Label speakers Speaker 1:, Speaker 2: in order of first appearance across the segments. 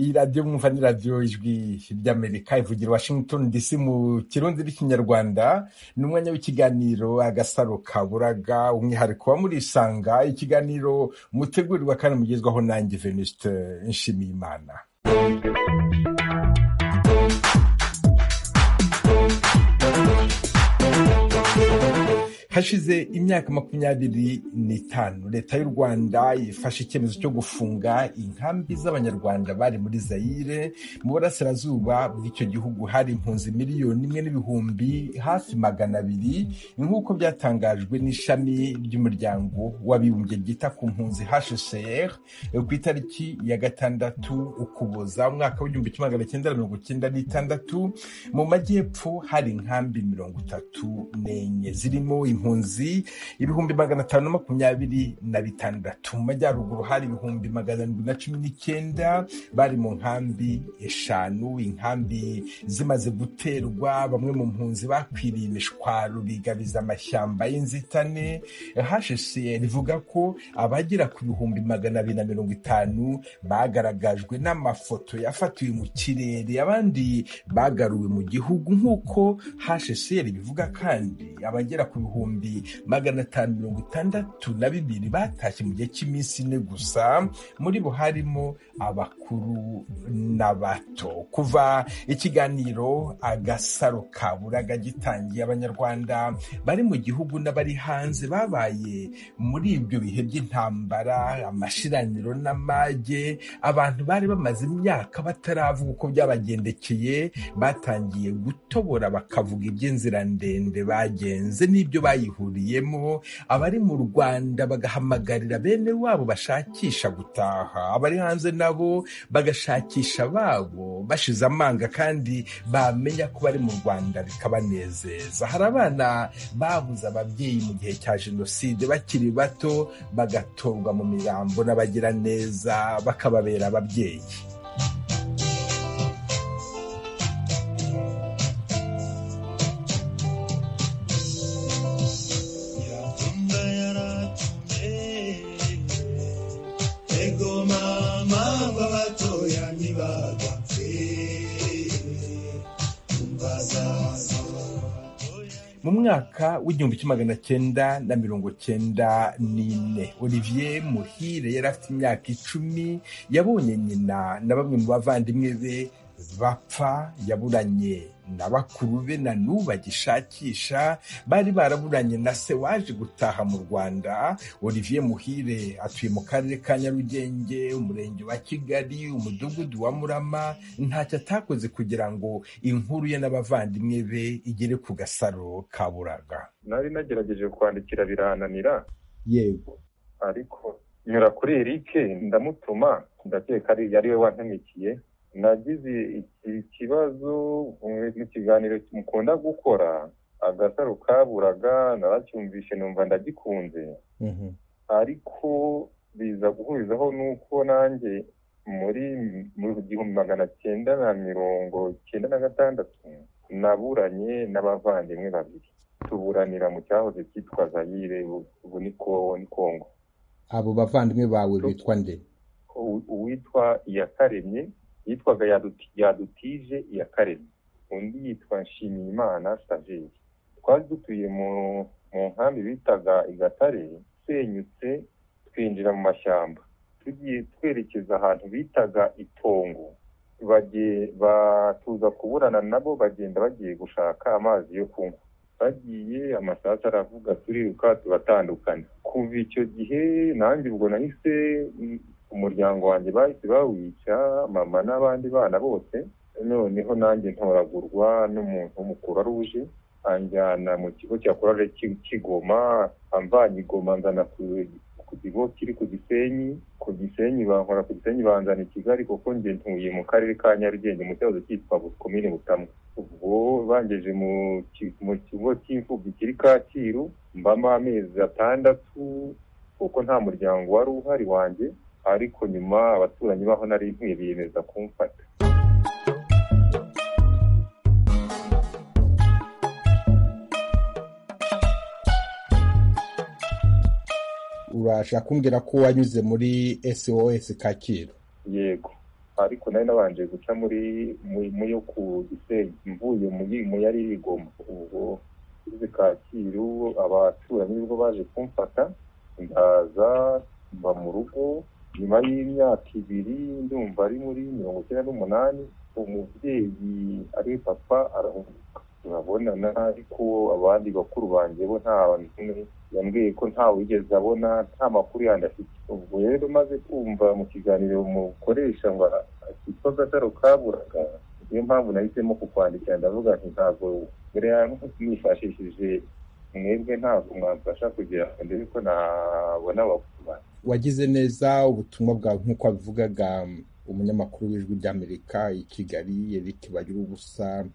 Speaker 1: iyi radiyo mwumva ni radiyo ijwi ry'Amerika ivugira Washington DC mu kirundi n'ikinyarwanda. Ni umwanya w'ikiganiro Agasaro Kaburaga, umwihariko wa Murisanga, ikiganiro mutegurirwa kandi mugezwaho nanjye Venuste Nshimiyimana. Hashize imyaka 25 leta y'u Rwanda ifashe icyemezo cyo gufunga inkambi z'abanyarwanda bari muri Zaire. Mu burasirazuba bw'icyo gihugu hari impunzi 1,000,000 hafi 200, nk'uko byatangajwe n'ishami ry'umuryango w'abibumbye ryita ku mpunzi HCR ku itariki ya 6 Ukuboza umwaka w'1996. Mu majyepfo hari inkambi 34 zirimo impunzi 526. Mu majyaruguru hari 719 bari mu nkambi 5. Inkambi zimaze guterwa, bamwe mu mpunzi bakwiriye imishwaro bigabiza amashyamba y'inzitane. HCR rivuga ko abagera ku 250 bagaragajwe n'amafoto yafatiwe mu kirere, abandi bagaruwe mu gihugu. Nk'uko HCR bivuga kandi abagera ku 562 batashye mu gihe cy'iminsi 4 gusa, muri bo harimo abakuru n'abato. Kuva ikiganiro Agasaro Kaburaga gitangiye, abanyarwanda bari mu gihugu n'abari hanze babaye muri ibyo bihe by'intambara, amashiraniro n'amage. Abantu bari bamaze imyaka bataravuga uko byabagendekeye, batangiye gutobora bakavuga iby'inzira ndende bagenze n'ibyo bayihuriyemo. Abari mu Rwanda bagahamagarira bene wabo bashakisha gutaha, abari hanze nabo bagashakisha babo bashize amanga, kandi bamenya ko bari mu Rwanda bikabanezeza. Hari abana babuze ababyeyi mu gihe cya Jenoside bakiri bato, bagatorwa mu mirambo n'abagira neza bakababera ababyeyi. Mu mwaka w'1994, Olivier Muhire yari afite imyaka 10. Yabonye nyina na bamwe mu bavandimwe be bapfa. Yaburanye na bakuru be na n'ubu bagishakisha. Bari baraburanye na se waje gutaha mu Rwanda. Olivier Muhire atuye mu karere ka Nyarugenge, umurenge wa Kigali, umudugudu wa Murama. Ntacyo atakoze kugira ngo inkuru ye n'abavandimwe be igere ku Gasaro Kaburaga.
Speaker 2: Nari nagerageje kwandikira birananira.
Speaker 1: Yego.
Speaker 2: Ariko nyura kuri Eric ndamutuma, ndakeka ari we wantamikiye. Nagize ikibazo mu kiganiro mukunda gukora Agasaro Kaburaga, naracyumvishe numva ndagikunze. Ariko biza guhurizaho nuko nanjye muri 1996 naburanye n'abavandimwe babiri. Tuburanira mu cyahoze cyitwa Zaire, ubu ni Kongo.
Speaker 1: Abo bavandimwe bawe bitwa nde?
Speaker 2: Uwitwa Iyakaremye yitwaga Yadutije Iyakaremye, undi yitwa Nshimiyimana Saveri. Twari dutuye mu nkambi bitaga Igatare, senyutse twinjira mu mashyamba, tugiye twerekeza ahantu bitaga Itongo. Batuza kuburana nabo, bagenda bagiye gushaka amazi yo kunywa. Bagiye amasasu aravuga, turiruka turatandukana. Kuva icyo gihe nanjye ubwo nahise umuryango wanjye bahise bawica, mama n'abandi bana bose. Noneho nanjye ntoragurwa n'umuntu w'umukuru aruje, anjyana mu kigo cya Korale Kigoma. Amvanye Igoma nzana ku kigo kiri ku Gisenyi. Ku Gisenyi bankora ku Gisenyi banzana i Kigali, kuko njye ntuye mu karere ka Nyarugenge mu cyahoze cyitwa Komine Butamwa. Ubwo bangeje mu kigo cy'imfubyi kiri Kacyiru, mbamo amezi 6 kuko nta muryango wari uhari wanjye. Ariko nyuma abaturanyi baho nari nkwiye biyemeza kumfata.
Speaker 1: Urashaka kumbwira ko wanyuze muri SOS Kacyiru?
Speaker 2: Yego. ariko nari nabanje guca mu yo ku Gisenyi mvuye mu yari Igoma. Ubwo kuri Kacyiru abaturanyi nibwo baje kumfata ndaza mba mu rugo. Nyuma y'imyaka 2 ndumva ari muri 1998 umubyeyi ari papa arahunguka turabonana, ariko abandi bakuru banjye bo nta n'umwe yambwiye ko ntawe wigeze abona, nta makuru yandi afite. Ubwo rero maze kumva mu kiganiro mukoresha ngo akitwa Agasaro Kaburaga, niyo mpamvu nahisemo kukwandikira ndavuga nti ntabwo mbere nifashishije mwebwe ntabwo mwamfasha kugira ngo ndebe ko nabona abakuru.
Speaker 1: Wagize neza ubutumwa bwawe nk'uko wabivugaga umunyamakuru w'Ijwi ry'Amerika i Kigali Eric Bagiruwubusa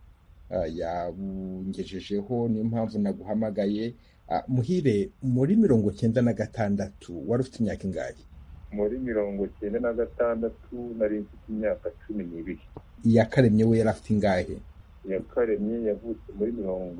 Speaker 1: yabungejejeho, niyo mpamvu naguhamagaye. Muhire, muri 1996 wari ufite imyaka ingahe?
Speaker 2: Muri 1996 nari mfite imyaka 12.
Speaker 1: Iyakaremye we yari afite ingahe?
Speaker 2: Iyakaremye yavutse muri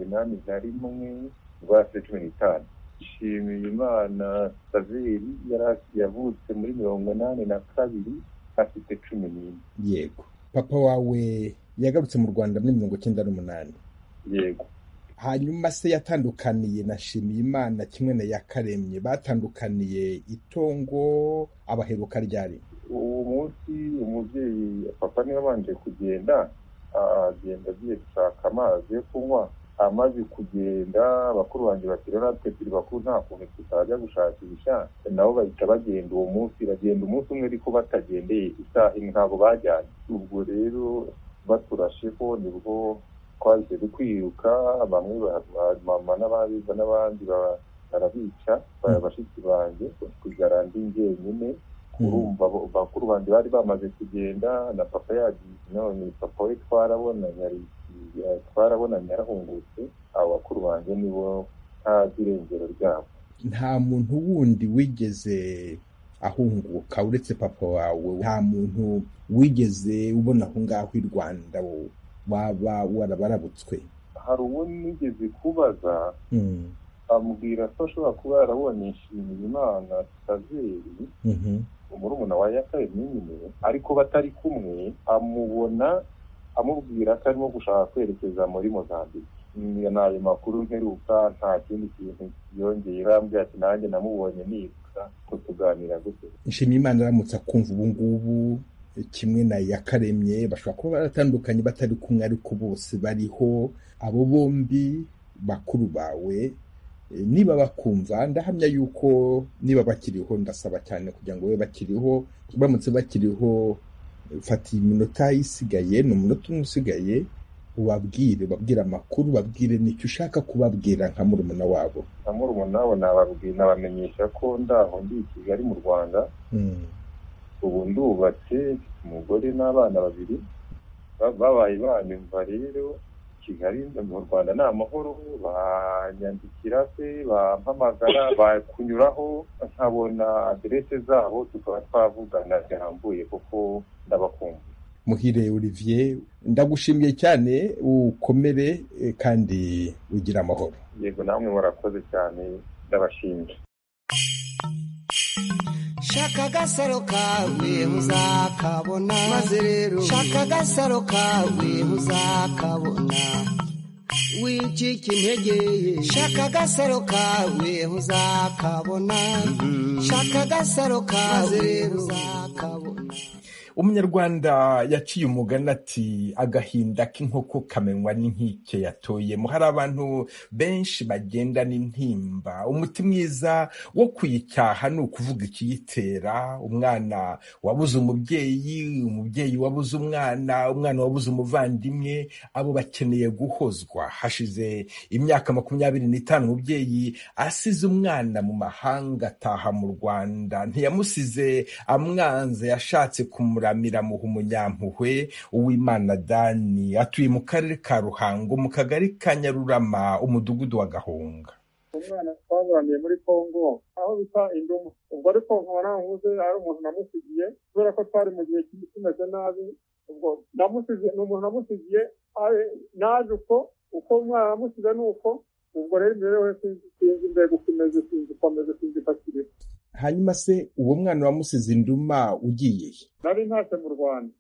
Speaker 2: 1981 rwase 15. Nshimiyimana Saveri yavutse muri 1982 afite 14.
Speaker 1: Yego. Papa wawe yagarutse mu Rwanda muri 1998?
Speaker 2: Yego.
Speaker 1: Hanyuma se yatandukaniye na Nshimiyimana kimwe na Yakaremye, batandukaniye itongo abaheruka ryari?
Speaker 2: Uwo munsi umubyeyi papa niwe abanje kugenda, agenda agiye gushaka amazi yo kunywa. Amaze kugenda bakuru banjye bati rero natwe turi bakuru nta kuntu tutajya gushakisha, nabo bahita bagenda uwo munsi. Bagenda umunsi umwe ariko batagendeye isaha imwe, ntabwo bajyanye. Ubwo rero baturasheho nibwo twahise kwiruka, bamwe mama n'ababiza n'abandi barabica bashiki banjye kugira ndi njyenyine. Urumva bakuru banjye bari bamaze kugenda na papa yagiye, none papa we twarabonanye yarahungutse. Abo bakuru banjye nibo ntazi irengero ryabo.
Speaker 1: Nta muntu wundi wigeze ahunguka uretse papa wawe? Nta muntu wigeze ubona aho ngaho i Rwanda waba warabarabutswe?
Speaker 2: Hari uwo nigeze kubaza ambwira ko ashobora kuba yarabonye Nshimiyimana Saveri umurumuna wa Yakaremye nyine, ariko batari kumwe. Amubona amubwira ko arimo gushaka kwerekeza muri Mozambique. N'ayo makuru mperuka, nta kindi kintu yongeye. Arambwira ati nanjye namubonye nibuka ko tuganira gute.
Speaker 1: Nshimiyimana aramutse akumva ubu ngubu kimwe na Yakaremye bashobora kuba baratandukanye batari kumwe, ariko bose bariho. Abo bombi bakuru bawe niba bakumva, ndahamya yuko niba bakiriho, ndasaba cyane kugira ngo we bakiriho, baramutse bakiriho, fata iminota isigaye, ni umunota umwe usigaye, ubabwire amakuru, babwire n'icyo ushaka kubabwira nka murumuna wabo.
Speaker 2: Nka murumuna wabo nabamenyesha ko ndaho ndi i Kigali mu Rwanda. Ubu ndubatse, umugore n'abana 2 babaye banyumva. rero Kigali mu Rwanda ni amahoro, banyandikira se, bampamagara, bakunyuraho nkabona aderese zabo, tukaba twavugana birambuye kuko ndabakumva.
Speaker 1: Muhire Olivier, ndagushimiye cyane, ukomere kandi ugira amahoro.
Speaker 2: Yego, namwe murakoze cyane, ndabashimye.
Speaker 3: Shaka agasaro kawe uzakabona, maze rero shaka agasaro kawe uzakabona, wicika intege. Shaka agasaro kawe uzakabona, shaka agasaro kawe uzakabona.
Speaker 1: Umunyarwanda yaciye umugani ati agahinda k'inkoko kamenywa n'inkike yatoyemo. Hari abantu benshi bagenda n'intimba, umuti mwiza wo kuyicyaha ni ukuvuga ikiyitera. Umwana wabuze umubyeyi, umubyeyi wabuze umwana, umwana wabuze umuvandimwe, abo bakeneye guhozwa. Hashize imyaka 25 umubyeyi asize umwana mu mahanga, ataha mu Rwanda. Ntiyamusize amwanze, yashatse kumura muha umunyampuhwe. Uwimana Dani atuye mu karere ka Ruhango, mu kagari ka Nyarurama, umudugudu wa Gahunga.
Speaker 4: Umwana twaburaniye muri Kongo aho bita Indumu. Ubwo ariko nkora nkuze ari umuntu namusigiye, kubera ko twari mu gihe kimeze nabi. Ubwo namusigiye n'umuntu namusigiye, naje uko umwana namusize nuko. Ubwo rero imbere sinzi mbega ukomeze, sinzi pakiriho.
Speaker 1: Hanyuma se uwo mwana wamusize Induma ugiye?
Speaker 4: Nari ntashye mu Rwanda.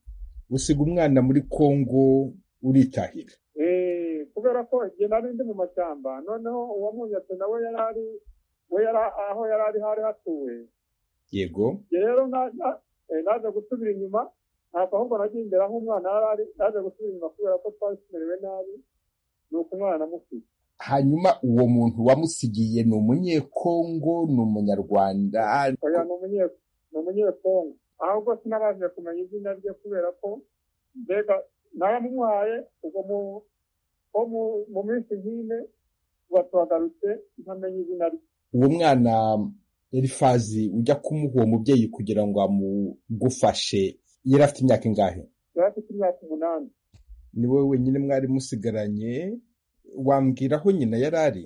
Speaker 1: usiga umwana muri Kongo uritahira.
Speaker 4: Kubera ko igihe nari ndi mu mashyamba, noneho uwamunyatse nawe yari aho yari hari hatuwe.
Speaker 1: Yego.
Speaker 4: Rero naje gusubira inyuma, ntabwo ahubwo nagiye imbere aho umwana yari naje gusubira inyuma kubera ko twari tumerewe nabi, nuko umwana namusize.
Speaker 1: Hanyuma uwo muntu wamusigiye ni umunyekongo, ni umunyarwanda?
Speaker 4: Oya, ni umunyekongo. Ahubwo sinabashije kumenya izina rye kubera ko mbega naramuhaye ubwo mu minsi nk'ine batuhagarutse ntamenya izina rye.
Speaker 1: Uwo mwana Elifazi ujya kumuha uwo mubyeyi kugira ngo amugufashe yari afite imyaka ingahe?
Speaker 4: Yari afite imyaka 8.
Speaker 1: Ni wowe wenyine mwari musigaranye? Wambwira aho nyina yari ari?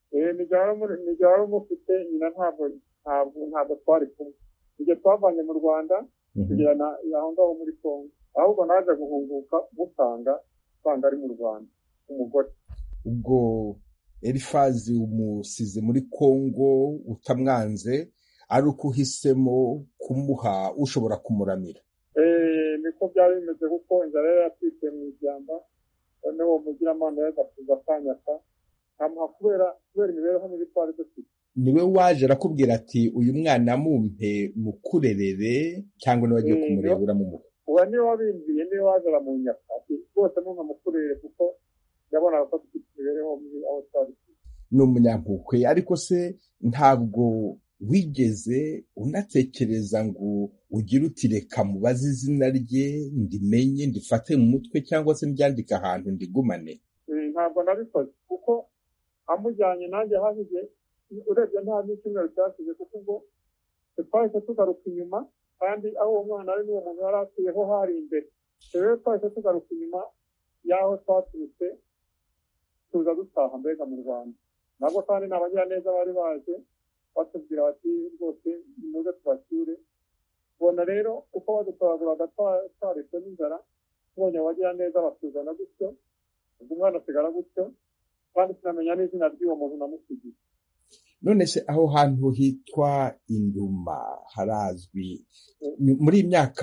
Speaker 4: Nijya mufite nyina ntabwo twari kumwe. Igihe twavanye mu Rwanda kugera aho ngaho muri Kongo, ahubwo naje guhunguka musanga ari mu Rwanda umugore.
Speaker 1: Ubwo Elifazi umusize muri Kongo utamwanze, ari uko uhisemo kumuha ushobora kumuramira?
Speaker 4: Niko byari bimeze kuko inzara yari yatwitse mu ishyamba, noneho uwo mugiramana yagakuza akanyaka amuha kubera imibereho mibi twari dufite.
Speaker 1: Niwe waje arakubwira ati uyu mwana mumpe mukurerere, cyangwa niwe agiye kumureba uramumuha?
Speaker 4: Uwo niwe wabimbiye, niwe waje aramunyaka ati rwose mukurere kuko yabonaga ko dufite imibereho mibi aho twari.
Speaker 1: Ni umunyampuhwe, ariko se ntabwo wigeze unatekereza ngo ugire uti reka mubaze izina rye ndimenye ndifate mu mutwe cyangwa se ndyandike ahantu ndigumane?
Speaker 4: Ntabwo nabikoze kuko amujyanye nanjye hahije, urebye nta n'icyumweru cyashize kuko ubwo twahise tugaruka inyuma, kandi aho uwo mwana ari n'uwo muntu yari atuyeho hari imbere. Rero twahise tugaruka inyuma y'aho twaturutse tuza dutaha mbega mu Rwanda. Nabwo kandi n'abagiraneza bari baje batubwira bati rwose nimuze tubashyure. Ubona rero uko badutoraguraga twarishwe n'inzara, tubonye abagiraneza batuzana gutyo, ubwo umwana asigara gutyo, kandi sinamenya n'izina ry'uwo muntu namusigiye.
Speaker 1: None se aho hantu hitwa Induma harazwi? Muri imyaka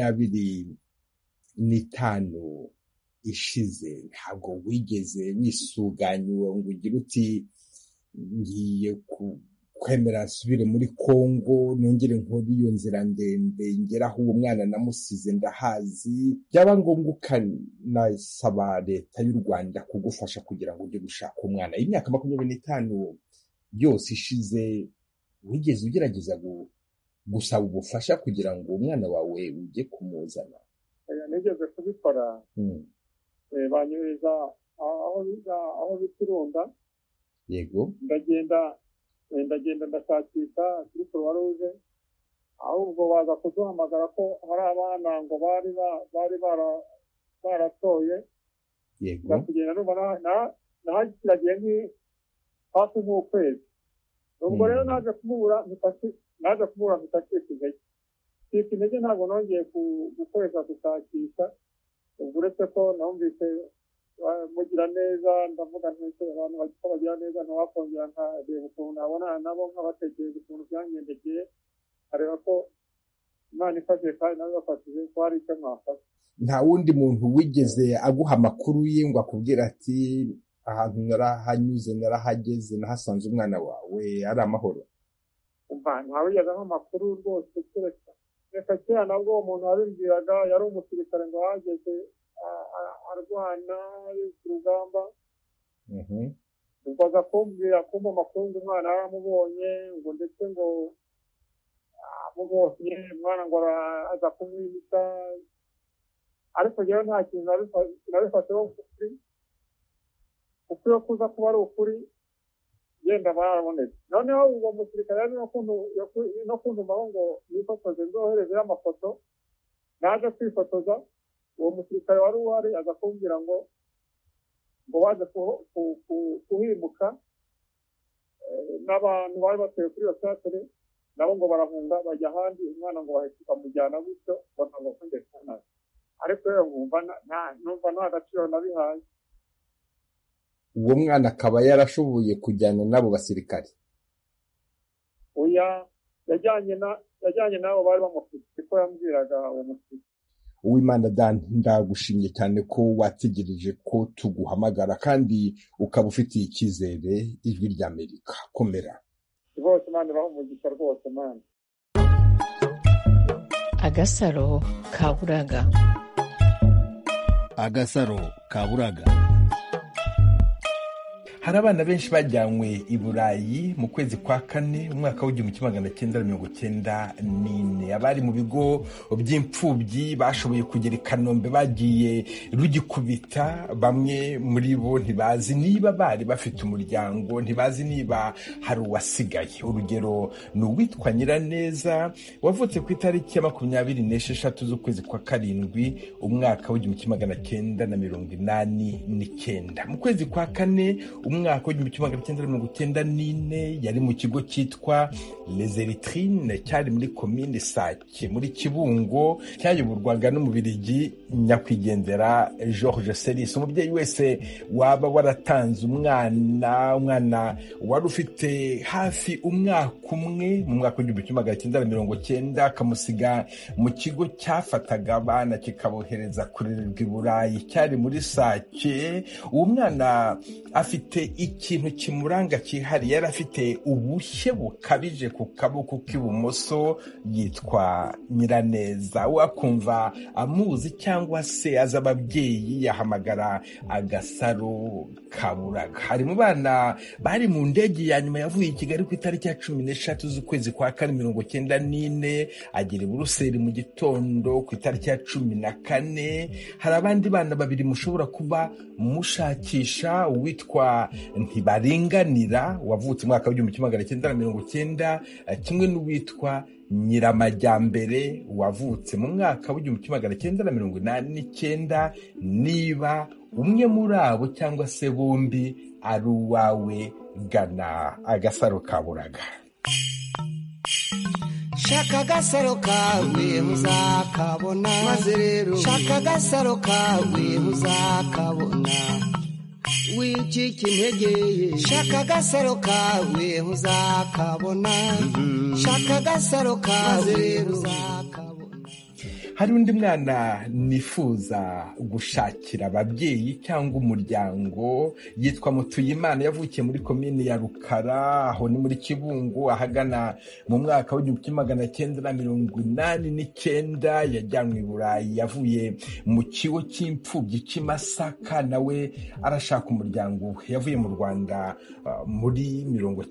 Speaker 1: 25 ishize ntabwo wigeze wisuganya ngo ugire uti ngiye kwemera nsubire muri Kongo nongere nkore iyo nzira ndende ngera aho uwo mwana namusize ndahazi? Byaba ngombwa ukanasaba leta y'u Rwanda kugufasha kugira ngo ujye gushaka umwana. Imyaka 25 yose ishize, wigeze ugerageza gusaba ubufasha kugira ngo umwana wawe ujye kumuzana?
Speaker 4: Nigeze kubikora. Banyureza aho bitirunda.
Speaker 1: Yego.
Speaker 4: Ndagenda ndashakisha kuri Croix Rouge, ahubwo baza kuduhamagara ko hari abana ngo bari baratoye.
Speaker 1: Yego.
Speaker 4: Ndakugenda numva nahagiragiye hafi nk'ukwezi. Ubwo rero naje kumubura mpitacika intege, ntabwo nongeye gukoresha gushakisha. Ubwo uretse ko numvise mugira neza, ndavuga nti abantu bagira neza ntawakongera nkareba ukuntu nabonana nabo nkabatekereza ukuntu byangendekeye, areba ko Imana ifashije kandi nawe bafashije ko hari icyo mwafasha.
Speaker 1: Nta wundi muntu wigeze aguha amakuru ye ngo akubwira ati ahantu narahanyuze narahageze nahasanze umwana wawe ari amahoro?
Speaker 4: Ntawigeze aho amakuru rwose, reka kera nabwo umuntu wabimbwiraga yari umusirikare ngo ahageze arwana ku rugamba. Ubwo aza kumva amakuru ngo umwana yaramubonye, ngo ndetse ngo amubonye umwana ngo aza kumwihisha, ariko njyewe nta kintu nabifasheho ukuri yo kuza kuba ari ukuri, yenda barabonetse. Noneho uwo musirikare yari no kuntumaho ngo nifotoze nzoherezeho amafoto. Naje kwifotoza, uwo musirikare wari uhari aza kumbwira ngo baje kuhimuka n'abantu bari batuye kuri iyo teatire, nabo ngo barahunga bajya ahandi, umwana ngo bahita bamujyana gutyo ngo kongere cyane. Ariko rero numva nta gaciro nabihaye.
Speaker 1: Uwo mwana akaba yarashoboye kujyana n'abo basirikare?
Speaker 4: Oya, yajyanye n'abo bari bamufite, ko yambwiraga uwo musirikare.
Speaker 1: Uwimana Dan, ndagushimye cyane ko wategereje ko tuguhamagara kandi ukaba ufitiye icyizere ijwi ry'Amerika. Komera
Speaker 4: rwose Imana irahumugisha rwose Imana.
Speaker 5: Agasaro kaburaga.
Speaker 6: Agasaro kaburaga.
Speaker 1: Hari abana benshi bajyanywe i Burayi mu kwezi kwa kane umwaka w'1994. Abari mu bigo by'imfubyi bashoboye kugera i Kanombe bagiye rugikubita. Bamwe muri bo ntibazi niba bari bafite umuryango, ntibazi niba hari uwasigaye. Urugero ni uwitwa Nyiraneza wavutse ku itariki ya 26 z'ukwezi kwa karindwi umwaka w'1989. Mu kwezi kwa kane umwaka w'1994 yari mu kigo cyitwa Les Eritrines cyari muri komine Sake muri Kibungo, cyayoborwaga n'Umubiligi nyakwigendera George Selis. Umubyeyi wese waba waratanze umwana wari ufite hafi umwaka umwe mu mwaka w'1990 akamusiga mu kigo cyafataga abana kikabohereza kurererwa i Burayi cyari muri Sake. Uwo mwana afite ikintu kimuranga cyihariye, yari afite ubushye bukabije ku kaboko k'ibumoso, yitwa Nyiraneza. Wakumva amuzi cyangwa se aza ababyeyi yahamagara Agasaro kaburaga. Hari mu bana bari mu ndege ya nyuma yavuye i Kigali ku itariki ya 13 z'ukwezi kwa kane 1994 agera i Buruseli mu gitondo ku itariki ya 14. Hari abandi bana babiri mushobora kuba mushakisha, uwitwa Ntibaringanira wavutse mu mwaka w'1990 kimwe n'uwitwa Nyiramajyambere wavutse mu mwaka w'1989. Niba umwe muri abo cyangwa se bombi ari uwawe, gana Agasaro kaburaga.
Speaker 3: Shaka agasaro kawe muzakabona, maze rero shaka agasaro kawe muzakabona. Wicika intege, shaka agasaro kawe muzakabona. Shaka agasaro kawe muzakabona.
Speaker 1: Hari undi mwana nifuza gushakira ababyeyi cyangwa umuryango, yitwa Mutuyimana, yavukiye muri komine ya Rukara, aho ni muri Kibungo, ahagana mu mwaka w'1989. Yajyanywe i Burayi, yavuye mu kigo cy'imfubyi cy'i Masaka, nawe arashaka umuryango we. Yavuye mu Rwanda muri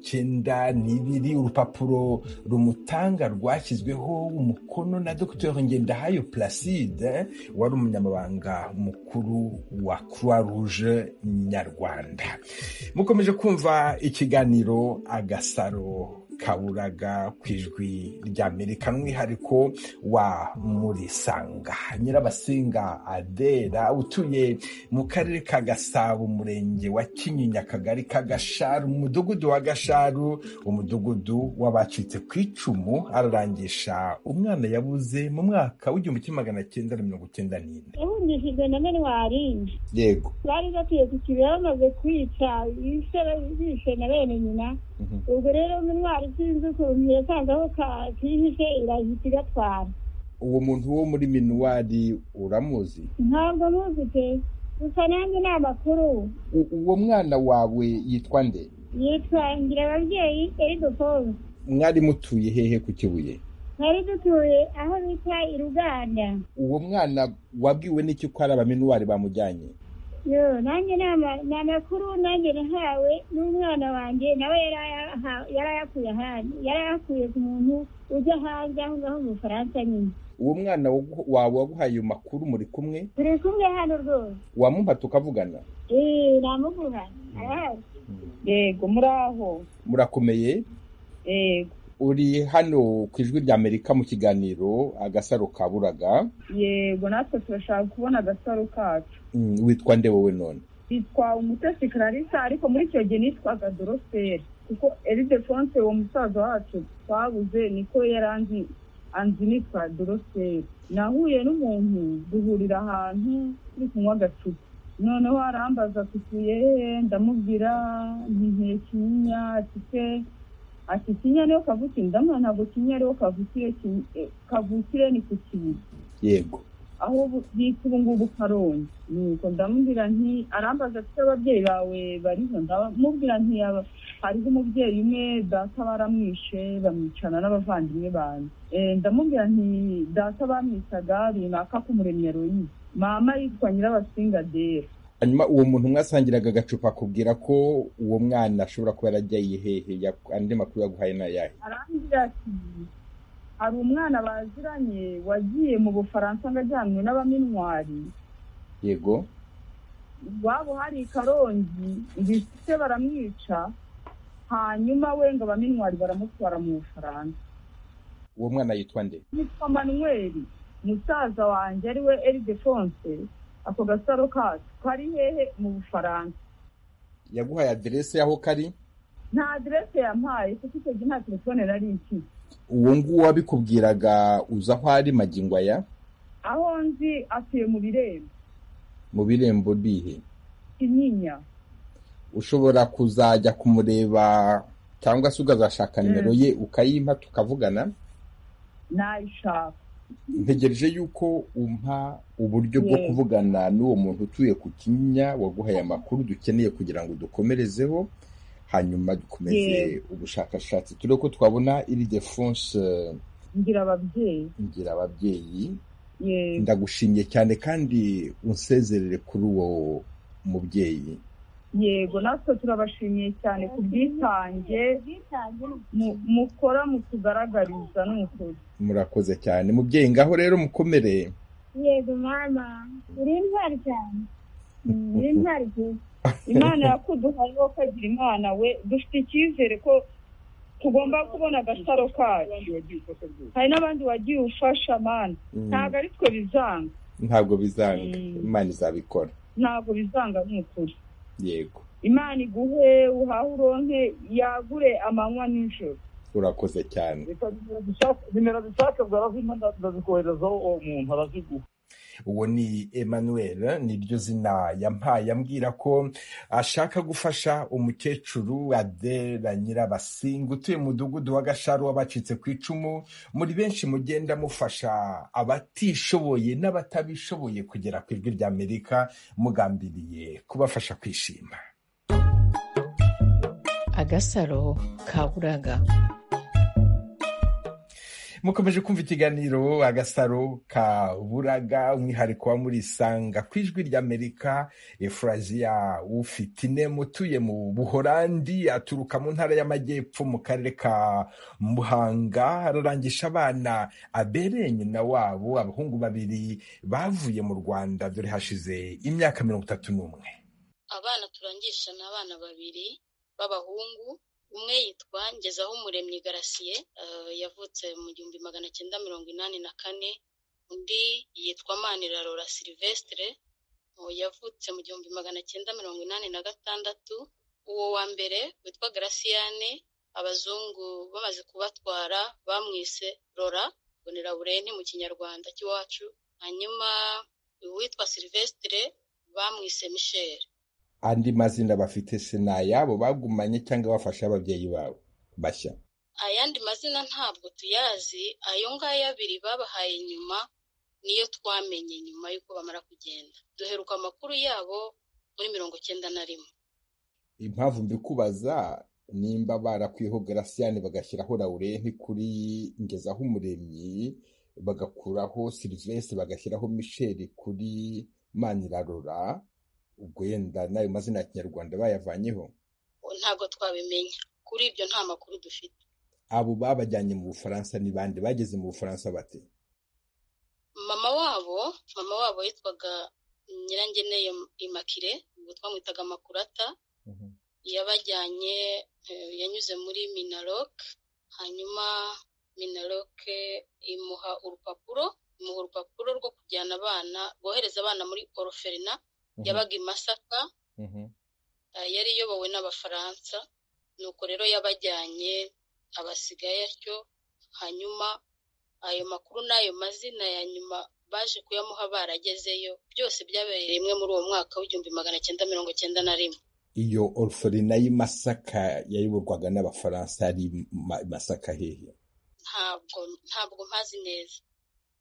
Speaker 1: 1992. Urupapuro rumutanga rwashyizweho umukono na Dr. Ngendahayo Placide, wari umunyamabanga mukuru wa Croix Rouge Nyarwanda. Mukomeje kumva ikiganiro Agasaro kaburaga ku ijwi ry'Amerika, n'umwihariko wa Murisanga. Nyirabasinga Adera utuye mu karere ka Gasabo, umurenge wa Kinyinya, akagari ka Gasharu, umudugudu wa Gasharu, umudugudu w'abacitse ku icumu, ararangisha umwana yabuze mu mwaka w'1994.
Speaker 7: Yahungishijwe na Menwari.
Speaker 1: Yego.
Speaker 7: Bari batuye ku kibaya bamaze kwica bishe na bene nyina. Ubwo rero Menwari sinzi ukuntu yasanze aho kihishe irahita igatwara.
Speaker 1: Uwo muntu wo muri Menwari uramuzi?
Speaker 7: Ntabwo muzi pe, gusa nanjye ni amakuru.
Speaker 1: Uwo mwana wawe yitwa nde?
Speaker 7: Yitwa Ngirababyeyi Ildefonse.
Speaker 1: Mwari mutuye hehe ku Kibuye?
Speaker 7: Twari dutuye aho bita i Ruganda.
Speaker 1: Uwo mwana wabwiwe n'iki ko ari abamenwari bamujyanye?
Speaker 7: Yo, nanjye ni amakuru nanjye nahawe n'umwana wanjye, nawe yarayakuye ahandi, yarayakuye ku muntu ujya hanze aho ngaho mu Bufaransa nyine.
Speaker 1: Uwo mwana wawe waguhaye ayo makuru muri kumwe?
Speaker 7: Turi kumwe hano rwose.
Speaker 1: Wamuha tukavugana?
Speaker 7: Namuguha arahari.
Speaker 8: Yego, muraho?
Speaker 1: Murakomeye?
Speaker 8: Yego.
Speaker 1: Uri hano ku ijwi ry'Amerika mu kiganiro Agasaro kaburaga?
Speaker 8: Yego, natwe turashaka kubona agasaro kacu.
Speaker 1: Witwa nde wowe none?
Speaker 8: Yitwa Umutesi Clarissa, ariko muri icyo gihe nitwaga Dorosfere, kuko Ildefonse uwo musaza wacu twabuze niko yaranzi anzi nitwa Dorosfere. Nahuye n'umuntu duhurira ahantu turi kunywa agacupa, noneho arambaza tutuye, ndamubwira nti Kinyinya, ati Kinyinya niyo kavukire, ndamwana ntabwo Kinyinya ariho kavukire ni ku Kibuye.
Speaker 1: Yego.
Speaker 8: aho bita ubu ngubu Karongi. Nuko ndamubwira nti, arambaza ati ababyeyi bawe bariho? Ndamubwira nti hariho umubyeyi umwe data baramwishe bamwicana n'abavandimwe banjye. Ndamubwira nti data bamwicaga runaka k'Umuremyi Aloyize, mama yitwa Nyirabasingadera.
Speaker 1: hanyuma uwo muntu mwasangiraga agacupa akubwira ko uwo mwana ashobora kuba yaragiye hehe? andi makuru yaguhaye n'ayahe?
Speaker 8: Arambwira ati hari umwana baziranye wagiye mu Bufaransa ngo ajyanwe n'abaminwari.
Speaker 1: Yego.
Speaker 8: Wabo hari Karongi ibise baramwica, hanyuma we ngo abaminwari baramutwara mu Bufaransa.
Speaker 1: Uwo mwana yitwa nde?
Speaker 8: Yitwa Manuel, musaza wanjye ari we Ildefonse. Ako gasaro kacu kari hehe mu Bufaransa.
Speaker 1: Yaguhaye aderese y'aho kari?
Speaker 8: Nta aderese yampaye kuko icyo gihe nta telefone nari mfite.
Speaker 1: Uwo nguwo wabikubwiraga uza aho ari magingo aya?
Speaker 8: Aho nzi atuye mu Birembo.
Speaker 1: Mu Birembo bihe?
Speaker 8: Kinyinya.
Speaker 1: Ushobora kuzajya kumureba cyangwa se ukazashaka nimero ye ukayimpa tukavugana?
Speaker 8: Nayishaka.
Speaker 1: Ntegereje yuko umpa uburyo bwo kuvugana n'uwo muntu utuye ku Kinyinya waguhaye amakuru dukeneye kugira ngo dukomerezeho, hanyuma dukomeze ubushakashatsi turebe ko twabona Ildefonse Ngirababyeyi. Ndagushimye cyane kandi unsezerere kuri uwo mubyeyi.
Speaker 8: Yego, natwe turabashimiye cyane ku bwitange mukora mutugaragariza n'ukuri.
Speaker 1: Murakoze cyane mubyeyi, ngaho rero mukomere.
Speaker 7: Yego mama, uri intwari cyane. Uri intwari cyane.
Speaker 8: Imana yakuduhaye wo kagira Imana we, dufite icyizere ko tugomba kubona agasaro kacu. Hari n'abandi wagiye ufasha mana, ntabwo ari twe bizanga.
Speaker 1: Ntabwo bizanga, Imana izabikora. Ntabwo
Speaker 8: bizanga n'ukuri.
Speaker 1: Yego.
Speaker 8: Imana iguhe uhahe uronke yagure amanywa n'ijoro.
Speaker 1: Urakoze cyane.
Speaker 6: Nimero zishaka bwarazima ndazikoherezaho uwo muntu araziguha.
Speaker 1: Uwo ni Emmanuel, niryo zina yampaye ambwira ko ashaka gufasha umukecuru Adela Nyirabasinga utuye mu mudugudu wa Gasharu wabacitse ku icumu. Muri benshi mugenda mufasha abatishoboye n'abatabishoboye kugera ku ijwi ry'Amerika mugambiriye kubafasha kwishima.
Speaker 5: Agasaro kaburaga.
Speaker 1: Mukomeje kumva ikiganiro Agasaro kaburaga, umwihariko wa Murisanga ku ijwi ry'Amerika. Efrazia Ufitine mutuye mu Buholandi, aturuka mu ntara y'Amajyepfo mu karere ka Muhanga, ararangisha abana abereye nyina wabo, abahungu babiri bavuye mu Rwanda dore hashize imyaka 31.
Speaker 9: Abana turangisha n'abana babiri b'abahungu. Umwe yitwa Ngezahumuremyi Garasiye, yavutse mu 1984. Undi yitwa Manirarora Silvestre, yavutse mu 1986. Uwo wa mbere witwa Graciane, abazungu bamaze kubatwara bamwise Rora, bonera bureni mu kinyarwanda cy'iwacu. Hanyuma uwitwa Silvestre bamwise Michel.
Speaker 1: Andi mazina bafite se n'ayabo bagumanye cyangwa bafasha ababyeyi babo bashya?
Speaker 9: Ayandi mazina ntabwo tuyazi, ayo ngayo abiri babahaye nyuma niyo twamenye nyuma yuko bamara kugenda. Duheruka amakuru yabo muri 91.
Speaker 1: Impamvu mbikubaza nimba barakwiho Graciane bagashyiraho Laurent kuri Ngezahumuremyi, bagakuraho Silvestre bagashyiraho Michel kuri Manirarora, ubwo yenda nayo mazina ya Kinyarwanda bayavanyeho?
Speaker 9: Ntabwo twabimenya, kuri ibyo nta makuru dufite.
Speaker 1: Abo babajyanye mu Bufaransa ni bande? Bageze mu Bufaransa bate?
Speaker 9: Mama wabo yitwaga Nyirangeneye Immaculée, ubwo twamwitaga Makurata. Yabajyanye, yanyuze muri Minaloc, hanyuma Minaloc imuha urupapuro rwo kujyana abana, bohereza abana muri Orphelinat yabaga i Masaka. Yari iyobowe n'Abafaransa, nuko rero yabajyanye abasigaye atyo. Hanyuma ayo makuru n'ayo mazina ya nyuma baje kuyamuha baragezeyo, byose byabereye rimwe muri uwo mwaka w'1991.
Speaker 1: Iyo Orphelinat y'i Masaka yayoborwaga n'Abafaransa, ari Masaka hehe?
Speaker 9: Ntabwo mpazi neza.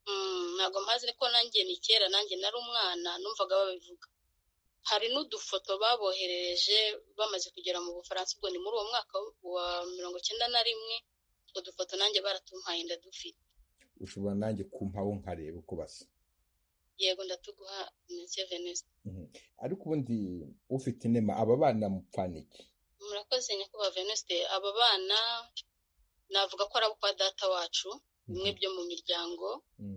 Speaker 9: ntabwo mpazi ariko nanjye ni kera nanjye nari umwana numvaga babivuga. Hari n'udufoto baboherereje bamaze kugera mu Bufaransa, ubwo ni muri uwo mwaka wa 1991. utwo dufoto nanjye baratumpaye ndadufite.
Speaker 1: Ushobora nanjye kumpaho nkareba uko basa?
Speaker 9: Yego ndatuguha Monsieur Venuste.
Speaker 1: Ariko ubundi ufite inema aba bana mupfaniki?
Speaker 9: Murakoze nyakubahwa Venuste. Aba bana navuga ko ari abo kwa data wacu, bimwe byo mu miryango.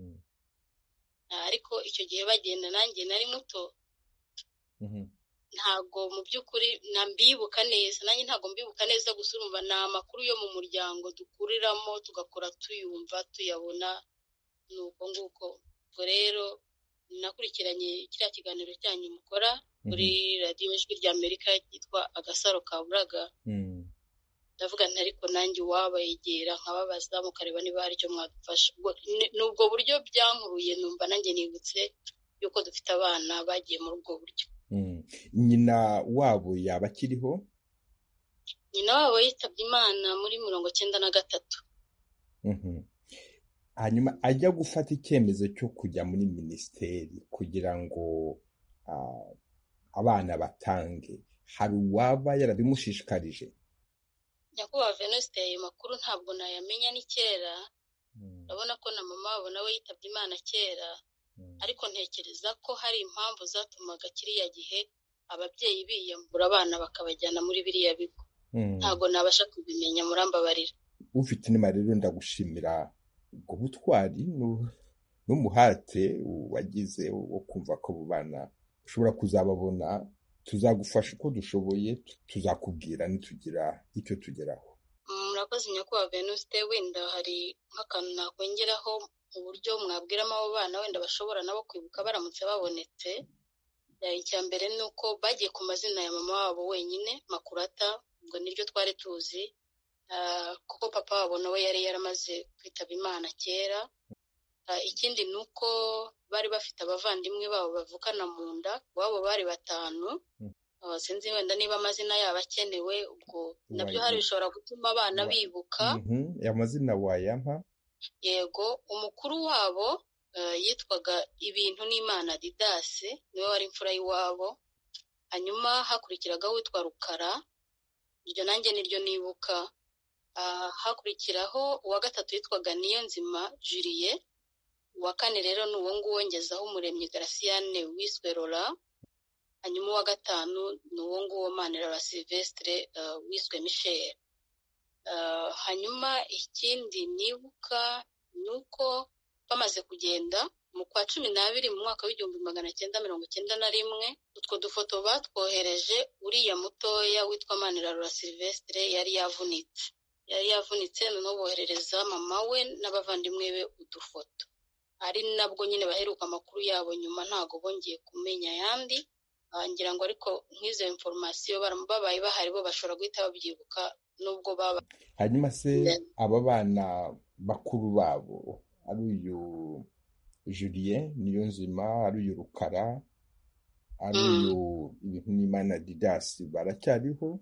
Speaker 9: Ariko icyo gihe bagenda nanjye nari muto, ntago mu by'ukuri nambibuka neza, nanjye ntago mbibuka neza, gusa urumva ni amakuru yo mu muryango dukuriramo tugakora tuyumva tuyabona, nuko nguko. Ubwo rero nakurikiranye kiriya kiganiro cyanyu mukora kuri radiyo Ijwi ry'Amerika cyitwa Agasaro Kaburaga. Ndavuga nti ariko nanjye wabegera nkababaza mukareba niba hari icyo mwadufasha. N'ubwo buryo byankuruye numva nanjye nibutse yuko dufite abana bagiye muri ubwo buryo.
Speaker 1: Nyina wabo yaba akiriho?
Speaker 9: Nyina wabo yitabye Imana muri 1993.
Speaker 1: Hanyuma ajya gufata icyemezo cyo kujya muri minisiteri kugira ngo abana batange, hari uwaba yarabimushishikarije?
Speaker 9: Nyakubahwa Venuste, ayo makuru ntabwo nayamenya ni kera. Urabona ko na mama wabo nawe yitabye Imana kera, ariko ntekereza ko hari impamvu zatumaga kiriya gihe ababyeyi biyambura abana bakabajyana muri biriya bigo. Ntabwo nabasha kubimenya, murambabarira.
Speaker 1: Ufite inema rero ndagushimira ubwo butwari n'umuhate wagize wo kumva ko abo bana ushobora kuzababona. Tuzagufasha uko dushoboye, tuzakubwira nitugira icyo tugeraho.
Speaker 9: Murakoze nyakubahwa Venuste. Wenda hari nk'akantu nakongeraho mu buryo mwabwiramo abo bana wenda bashobora nabo kwibuka baramutse babonetse. Icya mbere ni uko bagiye ku mazina ya mama wabo wenyine, Makurata, ubwo niryo twari tuzi, kuko papa wabo nawe yari yaramaze kwitaba Imana kera. Ikindi ni uko bari bafite abavandimwe babo bavukana mu nda, wabo bari 5. Sinzi wenda niba amazina yabo akenewe, ubwo nabyo hari bishobora gutuma abana bibuka.
Speaker 1: Amazina wayampa?
Speaker 9: Yego, umukuru wabo yitwaga Ibintu n'Imana Didase, niwe wari imfura y'iwabo. Hanyuma hakurikiragaho witwa Rukara, iryo nanjye niryo nibuka. Hakurikiraho uwa 3 yitwaga Niyonzima Julie. Uwa 4 rero ni uwo nguwo ngezaho Umuremyi Graciane wiswe Lola. Hanyuma uwa 5 ni uwo nguwo Manirarora Sylvestre wiswe Michel. Hanyuma ikindi nibuka nuko bamaze kugenda mu kwa 12 mu mwaka w'1991, utwo dufoto batwohereje uriya mutoya witwa Manirarora Sylvestre yari yavunitse, noneho boherereza mama we n'abavandimwe be udufoto. Ari nabwo nyine baheruka amakuru yabo, nyuma ntago bongeye kumenya yandi. Ngira ngo ariko nk'izo information babaye bahari bo bashobora guhita babyibuka nubwo baba.
Speaker 1: Hanyuma se aba bana bakuru babo, ari uyu Julien Niyonzima, ari uyu Rukara, ari uyu Ibintu n'Imana Didasi, baracyariho?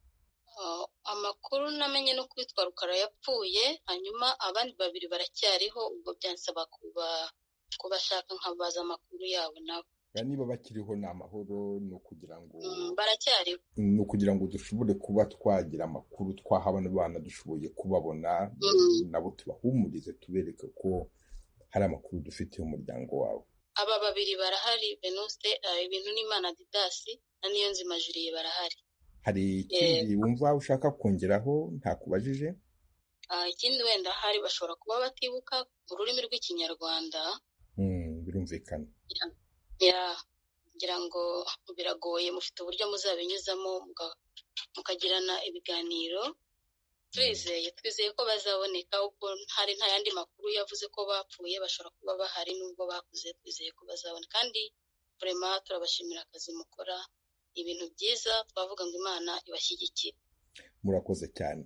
Speaker 9: Amakuru namenye no kwitwa Rukara yapfuye, hanyuma abandi 2 baracyariho. Ubwo byansaba kubashaka nkabaza amakuru yabo nabo.
Speaker 1: Niba bakiriho ni amahoro, ni ukugira ngo
Speaker 9: baracyariho,
Speaker 1: ni ukugira ngo dushobore kuba twagira amakuru twahabona abana dushoboye kubabona, nabo tubahumurize tubereke ko hari amakuru dufite umuryango wawe.
Speaker 9: Aba 2 barahari Venuste, Ibintu n'Imana Didasi na Niyonzima Julie barahari.
Speaker 1: Hari ikindi wumva ushaka kongeraho ntakubajije?
Speaker 9: Ikindi wenda hari bashobora kuba batibuka mu rurimi rw'Ikinyarwanda.
Speaker 1: Birumvikana.
Speaker 9: Ngira ngo biragoye, mufite uburyo muzabinyuzamo mukagirana ibiganiro. Twizeye ko bazaboneka, ubwo hari nta yandi makuru yavuze ko bapfuye, bashobora kuba bahari nubwo bakuze. Twizeye ko bazaboneka, kandi vraiment turabashimira akazi mukora, ibintu byiza, twavuga ngo Imana ibashyigikire.
Speaker 1: Murakoze cyane.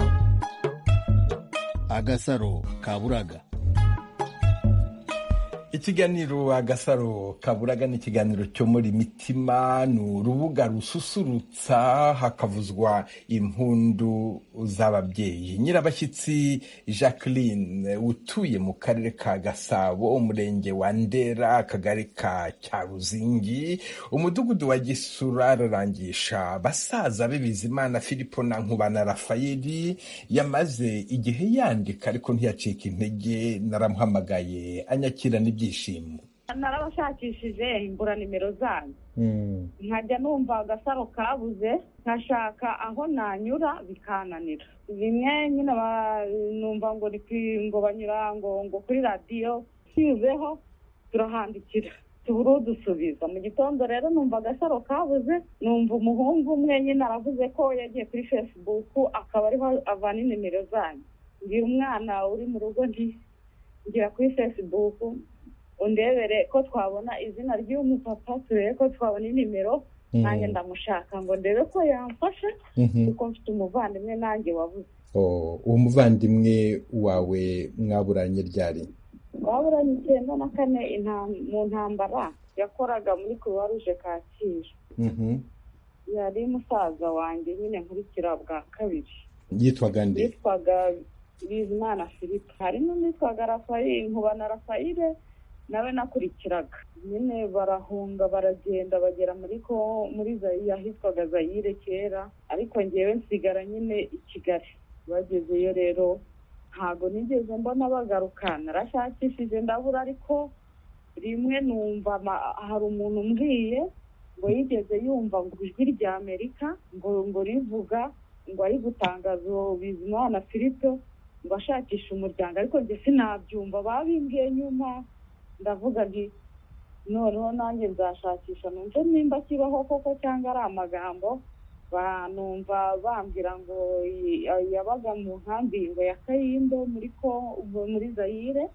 Speaker 10: Agasaro Kaburaga.
Speaker 1: Ikiganiro Agasaro Kaburaga ni ikiganiro cyo muri Mitima, ni urubuga rususurutsa hakavuzwa impundu z'ababyeyi. Nyirabashyitsi Jacqueline utuye mu karere ka Gasabo, umurenge wa Ndera, akagari ka Cyaruzingi, umudugudu wa Gisura, ararangisha basaza be Bizimana Filipo na Nkubana Rafayeli. Yamaze igihe yandika ariko ntiyacika intege, naramuhamagaye anyakira ibyishimo.
Speaker 8: Narabashakishije imbura nimero zanyu, nkajya numva Agasaro kabuze, nkashaka aho nanyura bikananira. Bimwe nyine numva ngo banyura ngo kuri radiyo tuzeho turahandikira tubura dusubiza. Mu gitondo rero numva Agasaro kabuze, numva umuhungu umwe nyine aravuze ko yagiye kuri Facebook akaba ariho avana nimero zanyu. Ngira umwana uri mu rugo ngira kuri Facebook undebere ko twabona izina ry'umupapa, turebe ko twabona nimero, nanjye ndamushaka ngo ndebe ko yamfasha kuko mfite umuvandimwe nanjye wabuze.
Speaker 1: Uwo muvandimwe wawe mwaburanye ryari?
Speaker 8: Waburanye 1994 mu ntambara, yakoraga muri Croix Rouge Kacyiru. Yari musaza wanjye nyine nkurikira bwa kabiri.
Speaker 1: Yitwaga nde?
Speaker 8: Yitwaga Bizimana Filipo. Hari n'uwitwaga Rafayeli, Nkubana Rafayeli nawe nakurikiraga. Nyine barahunga baragenda bagera muri Zaire, ahitwaga Zaire kera, ariko ngewe nsigara nyine i Kigali. Bagezeyo rero ntago nigeze mbona bagaruka, narashakishije ndabura, ariko rimwe numva hari umuntu umbwiye ngo yigeze yumva ngo ijwi rya Amerika ngo rivuga ngo ari gutangaza Bizimana Filipo ngo ashakisha umuryango, ariko njye sinabyumva. Babimbwiye nyuma ndavuga nti noneho nanjye nzashakisha numve nimba kibaho koko cyangwa ari amagambo. Banumva bambwira ngo yabaga mu nkambi ngo ya Kayimbo muri Zaire.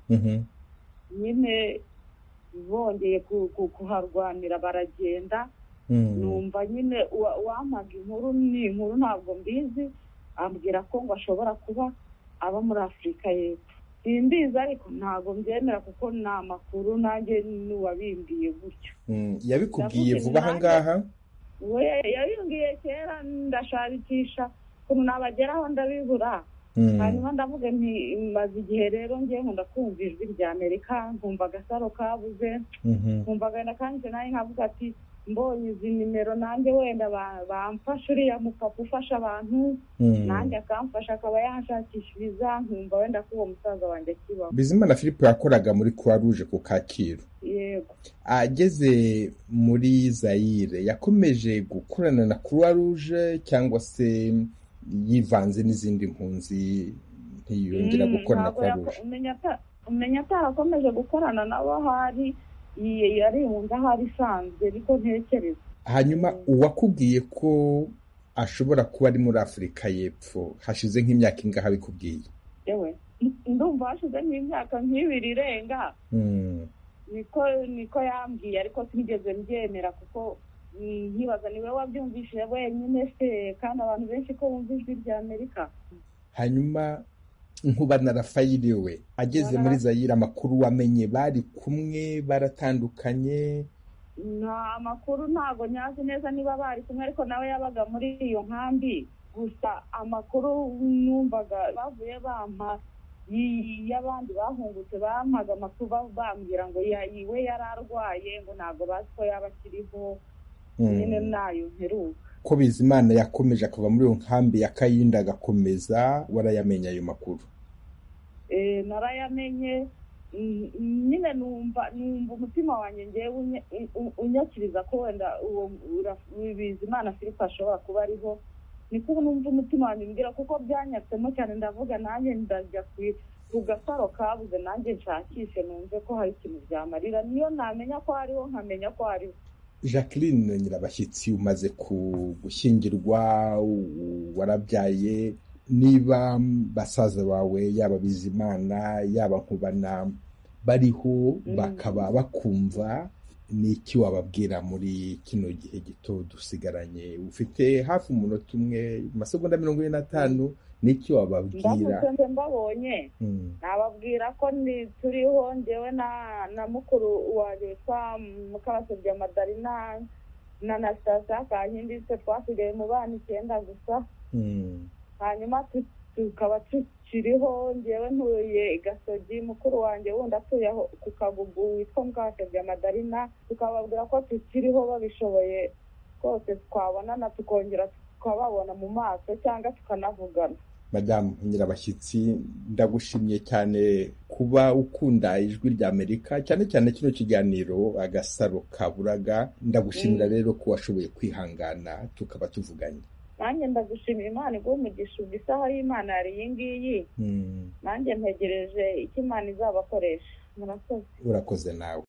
Speaker 8: Nyine bongeye kuharwanira baragenda. Numva nyine wamaga inkuru ntabwo mbizi, ambwira ko ngo ashobora kuba aba muri Afurika y'Epfo. Simbizi ariko ntabwo mbyemera kuko ni amakuru nanjye n'uwabimbwiye gutyo.
Speaker 1: Yabikubwiye vuba aha ngaha?
Speaker 8: We yabimbwiye kera, ndashakisha ukuntu nabageraho ndabibura. Hanyuma ndavuga nti maze igihe rero ngiye nkunda kumva ijwi rya Amerika, nkumva Agasaro kabuze, nkumva agenda kandi nawe nkavuga ati mbonye izi nimero nanjye wenda bamfasha, uriya mupapa ufasha abantu nanjye akamfasha akaba yashakishiriza, nkumva wenda ko uwo musaza wanjye kibaho.
Speaker 1: Bizimana Filipo yakoraga muri Croix Rouge ku Kacyiru.
Speaker 8: Yego.
Speaker 1: Ageze muri Zaire yakomeje gukorana na Croix Rouge cyangwa se yivanze n'izindi mpunzi ntiyongera gukora na Croix Rouge?
Speaker 8: Umenya atarakomeje gukorana nabo, hari yari wumva hari isanzwe ariko ntekereza.
Speaker 1: Hanyuma uwakubwiye ko ashobora kuba ari muri Afurika y'Epfo hashize nk'imyaka ingahe abikubwiye?
Speaker 8: Yewe ndumva hashize nk'imyaka 2 irenga. Niko yambwiye, ariko sinigeze mbyemera kuko nkibaza niwe wabyumvishije wenyine se, kandi abantu benshi ko bumva ijwi rya Amerika.
Speaker 1: Hanyuma Nkubana Rafayeli we ageze muri Zaire, amakuru wamenye bari kumwe baratandukanye?
Speaker 8: Nta makuru ntago nyazi neza niba bari kumwe, ariko nawe yabaga muri iyo nkambi. Gusa amakuru numvaga bavuye bampa y'abandi bahungutse, bampaga amakuru bambwira ngo we yararwaye, ngo ntago bazi ko yaba akiriho. Nyine nayo mperuka.
Speaker 1: Ko Bizimana yakomeje akava muri iyo nkambi ya Kayinda agakomeza, warayamenye ayo makuru?
Speaker 8: Narayamenye. Nyine numva umutima wanjye ngewe unyakiriza ko wenda uwo Bizimana Filipo ashobora kuba ariho. Niko numva umutima wanjye mbwira, kuko byanyatsemo cyane. Ndavuga nanjye ndajya ku Gasaro kabuze, nanjye nshakishe numve ko hari ikintu byamarira. Niyo namenya ko hariho nkamenya ko hariho.
Speaker 1: Jacqueline Nyirabashyitsi, umaze gushyingirwa, warabyaye, niba basaza bawe yaba Bizimana yaba Nkubana bariho bakaba bakumva, ni iki wababwira muri kino gihe gito dusigaranye? Ufite hafi umunota umwe, amasegonda 45. Ni iki wababwira?
Speaker 8: ndamutse mbabonye nababwira ko turiho njyewe na mukuru wanjye witwa Mukabasabye Madarina na Anastasia Kankindi, twe twasigaye mu bana 9 gusa. Hanyuma tukaba tukiriho, njyewe ntuye i Gasogi, mukuru wanjye wundi atuye ku Kagugu witwa Mukabasabye Madarina. Tukababwira ko tukiriho, babishoboye rwose twabonana tukongera tukababona mu maso cyangwa tukanavugana.
Speaker 1: Madamu Nyirabashyitsi, ndagushimye cyane kuba ukunda ijwi rya Amerika, cyane cyane kino kiganiro Agasaro Kaburaga. Ndagushimira rero ko washoboye kwihangana tukaba tuvuganye.
Speaker 8: Nanjye ndagushimira, Imana iguhe umugisha. Isaha y'Imana yari iyi ngiyi, nanjye ntegereje icyo Imana izabakoresha. Murakoze.
Speaker 1: Urakoze nawe.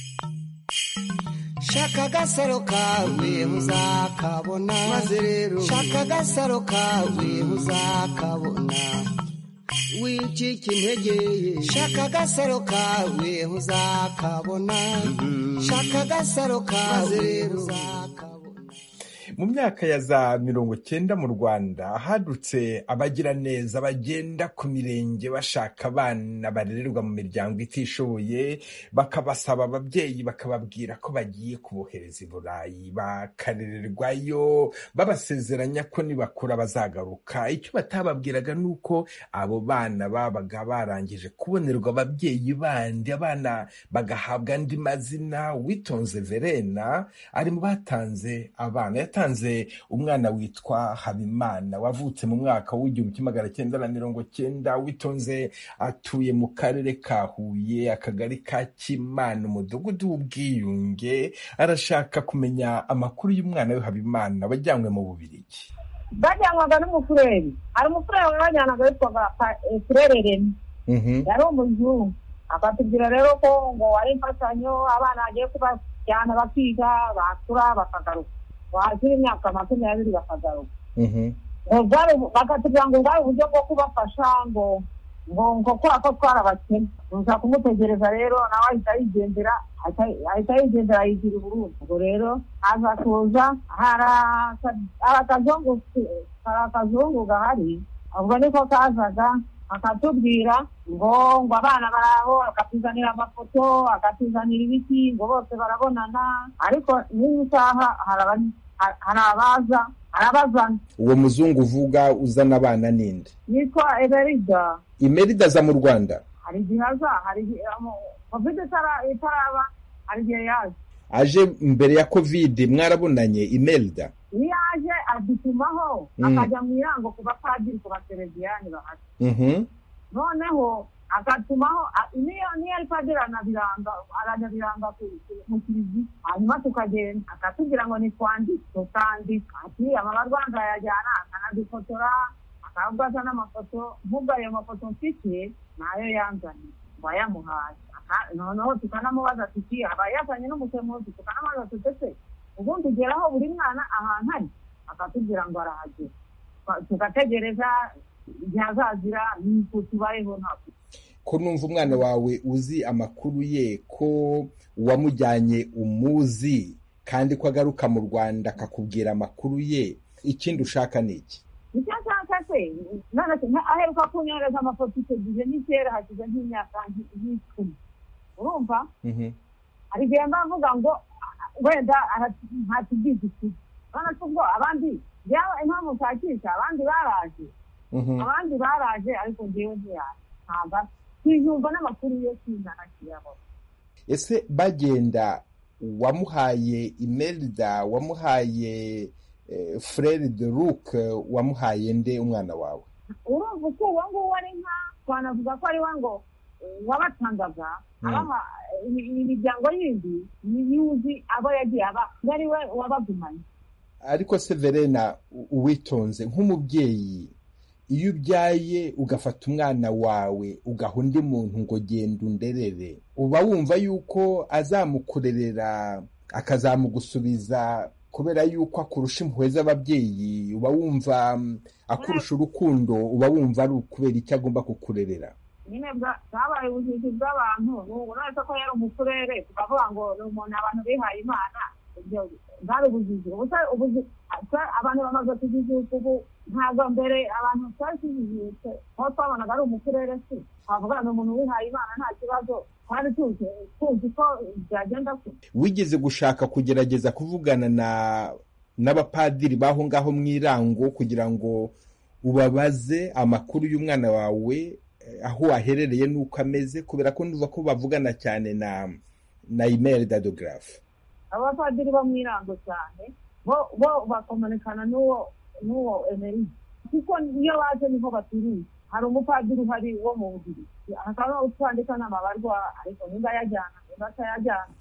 Speaker 3: Shaka agasaro kawe uzakabona, maze rero shaka agasaro kawe uzakabona. Wicika intege, shaka agasaro kawe uzakabona. Shaka agasaro kawe uzakabona.
Speaker 1: Mu myaka ya za 90 mu Rwanda hadutse abagira neza bagenda ku mirenge bashaka abana barererwa mu miryango itishoboye, bakabasaba ababyeyi bakababwira ko bagiye kubohereza i Burayi bakarererwayo, babasezeranya ko nibakura bazagaruka. Icyo batababwiraga nuko abo bana babaga barangije kubonerwa ababyeyi bandi, abana bagahabwa andi mazina. Witonze Verena ari mu batanze abana. Yatanze umwana witwa Habimana wavutse mu mwaka w'1990. Witonze atuye mu karere ka Huye, akagari ka Kimana, umudugudu w'Ubwiyunge. Arashaka kumenya amakuru y'umwana we Habimana wajyanywe mu Bubiligi.
Speaker 10: Bajyanwaga n'umufureri, hari umufureri wabajyanaga witwaga Frere Remy. Yari umuzungu. Akatubwira rero ko ngo ari imfashanyo abana bagiye kubajyana bakiga, bakura bakagaruka. Wazira imyaka 20 bakagaruka. Bakatubwira ngo bwari uburyo bwo kubafasha ngo kora ko twarabakene. Uza kumutegereza rero nawe ahita yigendera yigira Burundi. Ubwo rero aza kuza hari akazungu gahari, ubwo niko kazaga akatubwira ngo abana baraho, akatuzanira amafoto, akatuzanira ibiti, ngo bose barabonana. Ariko n'iyi saha hari abazana.
Speaker 1: Uwo muzungu uvuga uzana abana ninde?
Speaker 10: Yitwa Emerida.
Speaker 1: Emerida aza mu Rwanda?
Speaker 10: Hari igihe aza, hari igihe COVID itaraba, hari igihe yaje.
Speaker 1: Aje mbere ya COVID mwarabonanye Emerida?
Speaker 10: Iyo aje adutumaho, akajya mu irango ku bapadiri, ku basereviyani bahari. Noneho akatumaho niyo ari padiri aranyabiranga mu kiliziya. Hanyuma tukagenda akatubwira ngo nitwandike, tukandika. Ati amabarwanga yajyana akanadufotora, akavuga n'amafoto. Nk'ubwo ayo mafoto mfite nayo yanzaniye bayamuhaye. Noneho tukanamubaza tuti abayazanye n'umusemuzi, tukanamubaza tutese ubundi ugeraho buri mwana ahantu ari. Akatubwira ngo arahagera. Tugategereza igihe azazira n'uko tubayeho. Ntabwo
Speaker 1: ko numva umwana wawe uzi amakuru ye, ko wamujyanye umuzi, kandi ko agaruka mu Rwanda akakubwira amakuru ye. Ikindi ushaka ni iki?
Speaker 10: Icyo nshaka se aheruka kunyohereza amafoto icyo gihe n'ikera hashize nk'imyaka 10. Urumva? Hari igihe mbavuga ngo wenda ntatugize iki. Bana tubwo abandi yawe impamvu nshakisha abandi baraje ariko njyewe ntiyaba kwiyumva n'amakuru yo kwizana kiyabo.
Speaker 1: Ese bagenda wamuhaye Imelda, wamuhaye Frere de Luc, wamuhaye nde umwana wawe?
Speaker 10: Urumva ko wangu ari nka twanavuga ko ari wango wabatangaga abaha imiryango yindi yuzi abo yagiye aba ari we wabagumanye.
Speaker 1: Ariko Severena, Uwitonze nk'umubyeyi, iyo ubyaye ugafata umwana wawe ugaha undi muntu ngo genda underere, uba wumva yuko azamukurerera akazamugusubiza kubera yuko akurusha impuhwe z'ababyeyi? Uba wumva akurusha urukundo? Uba wumva ari ukubera icyo agomba kukurerera?
Speaker 10: nyine bwabaye ubujiji bw'abantu n'ubu none ko yari umufurere tukavuga ngo ni umuntu abantu bihaye imana ibyo bwari ubujiji abantu bamaze kujijuka ubu ntabwo mbere abantu twari tujijutse aho twabonaga ari umufurere si twavuga ni umuntu wihaye imana nta kibazo twari tuzi ko byagenda kure.
Speaker 1: Wigeze gushaka kugerageza kuvugana n'abapadiri baho ngaho mu Irango kugira ngo ubabaze amakuru y'umwana wawe aho aherereye n'uko ameze, kubera ko nduva ko bavugana cyane na Imelda de Graaf?
Speaker 10: Abapadiri bo mu Irango cyane bo bakomunikana n'uwo Emery, kuko iyo baje niho baturiye. Hari umupadiri uhari wo mu Bubiligi hakaba utwandika n'amabarwa, ariko nimba yajyana nimba atayajyana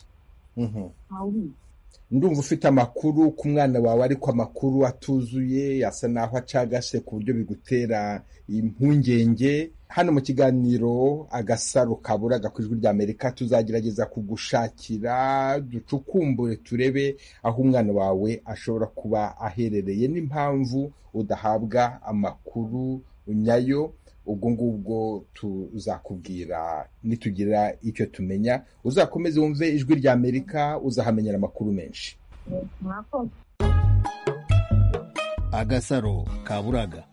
Speaker 1: ndumva ufite amakuru ku mwana wawe, ariko amakuru atuzuye asa naho acagase ku buryo bigutera impungenge. Hano mu kiganiro Agasaro Kaburaga ku Ijwi ry'Amerika tuzagerageza kugushakira ducukumbure turebe aho umwana wawe ashobora kuba aherereye n'impamvu udahabwa amakuru nyayo. Ubwo ngubwo tuzakubwira nitugira icyo tumenya. Uzakomeze wumve Ijwi ry'Amerika, uzahamenyera amakuru menshi.
Speaker 11: Agasaro Kaburaga.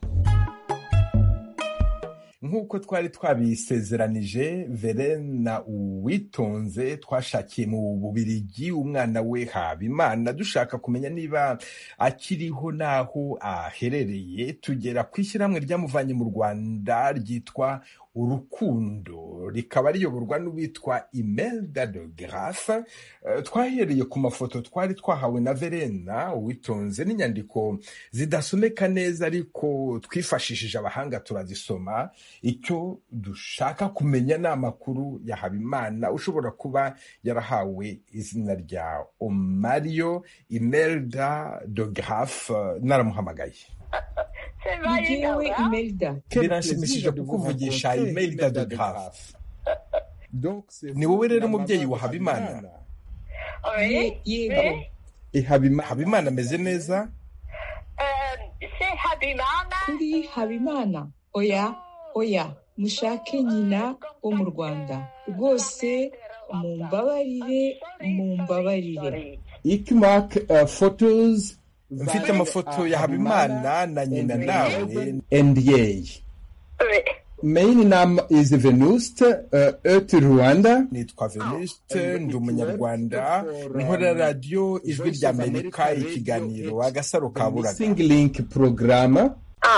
Speaker 1: Nk'uko twari twabisezeranije, Verena Uwitonze twashakiye mu Bubiligi umwana we Habimana dushaka kumenya niba akiriho naho aherereye. Tugera ku ishyirahamwe ryamuvanye mu Rwanda ryitwa Urukundo, rikaba riyoborwa n'uwitwa Imelda de Graaf. Twahereye ku mafoto twari twahawe na Verena Uwitonze n'inyandiko zidasomeka neza, ariko twifashishije abahanga turazisoma. Icyo dushaka kumenya ni amakuru ya Habimana ushobora kuba yarahawe izina rya Omario. Imelda de Graaf naramuhamagaye.
Speaker 5: Nigewe Imelda.
Speaker 1: Biranshimishije kukuvugisha Imelda de Graaf. Ni wowe rero umubyeyi wa Habimana?
Speaker 5: Yego.
Speaker 1: Habimana ameze neza?
Speaker 5: Kuri Habimana? Oya, mushake nyina wo mu Rwanda. Rwose mumbabarire.
Speaker 1: Ikimak photos. Mfite amafoto ya Habimana na nyina nawe. NDA. Mein Name is Venuste, Rwanda. Nitwa Venuste, ndi umunyarwanda. Nkora radio Ijwi ry'Amerika, ikiganiro Agasaro Kaburaga. Link program.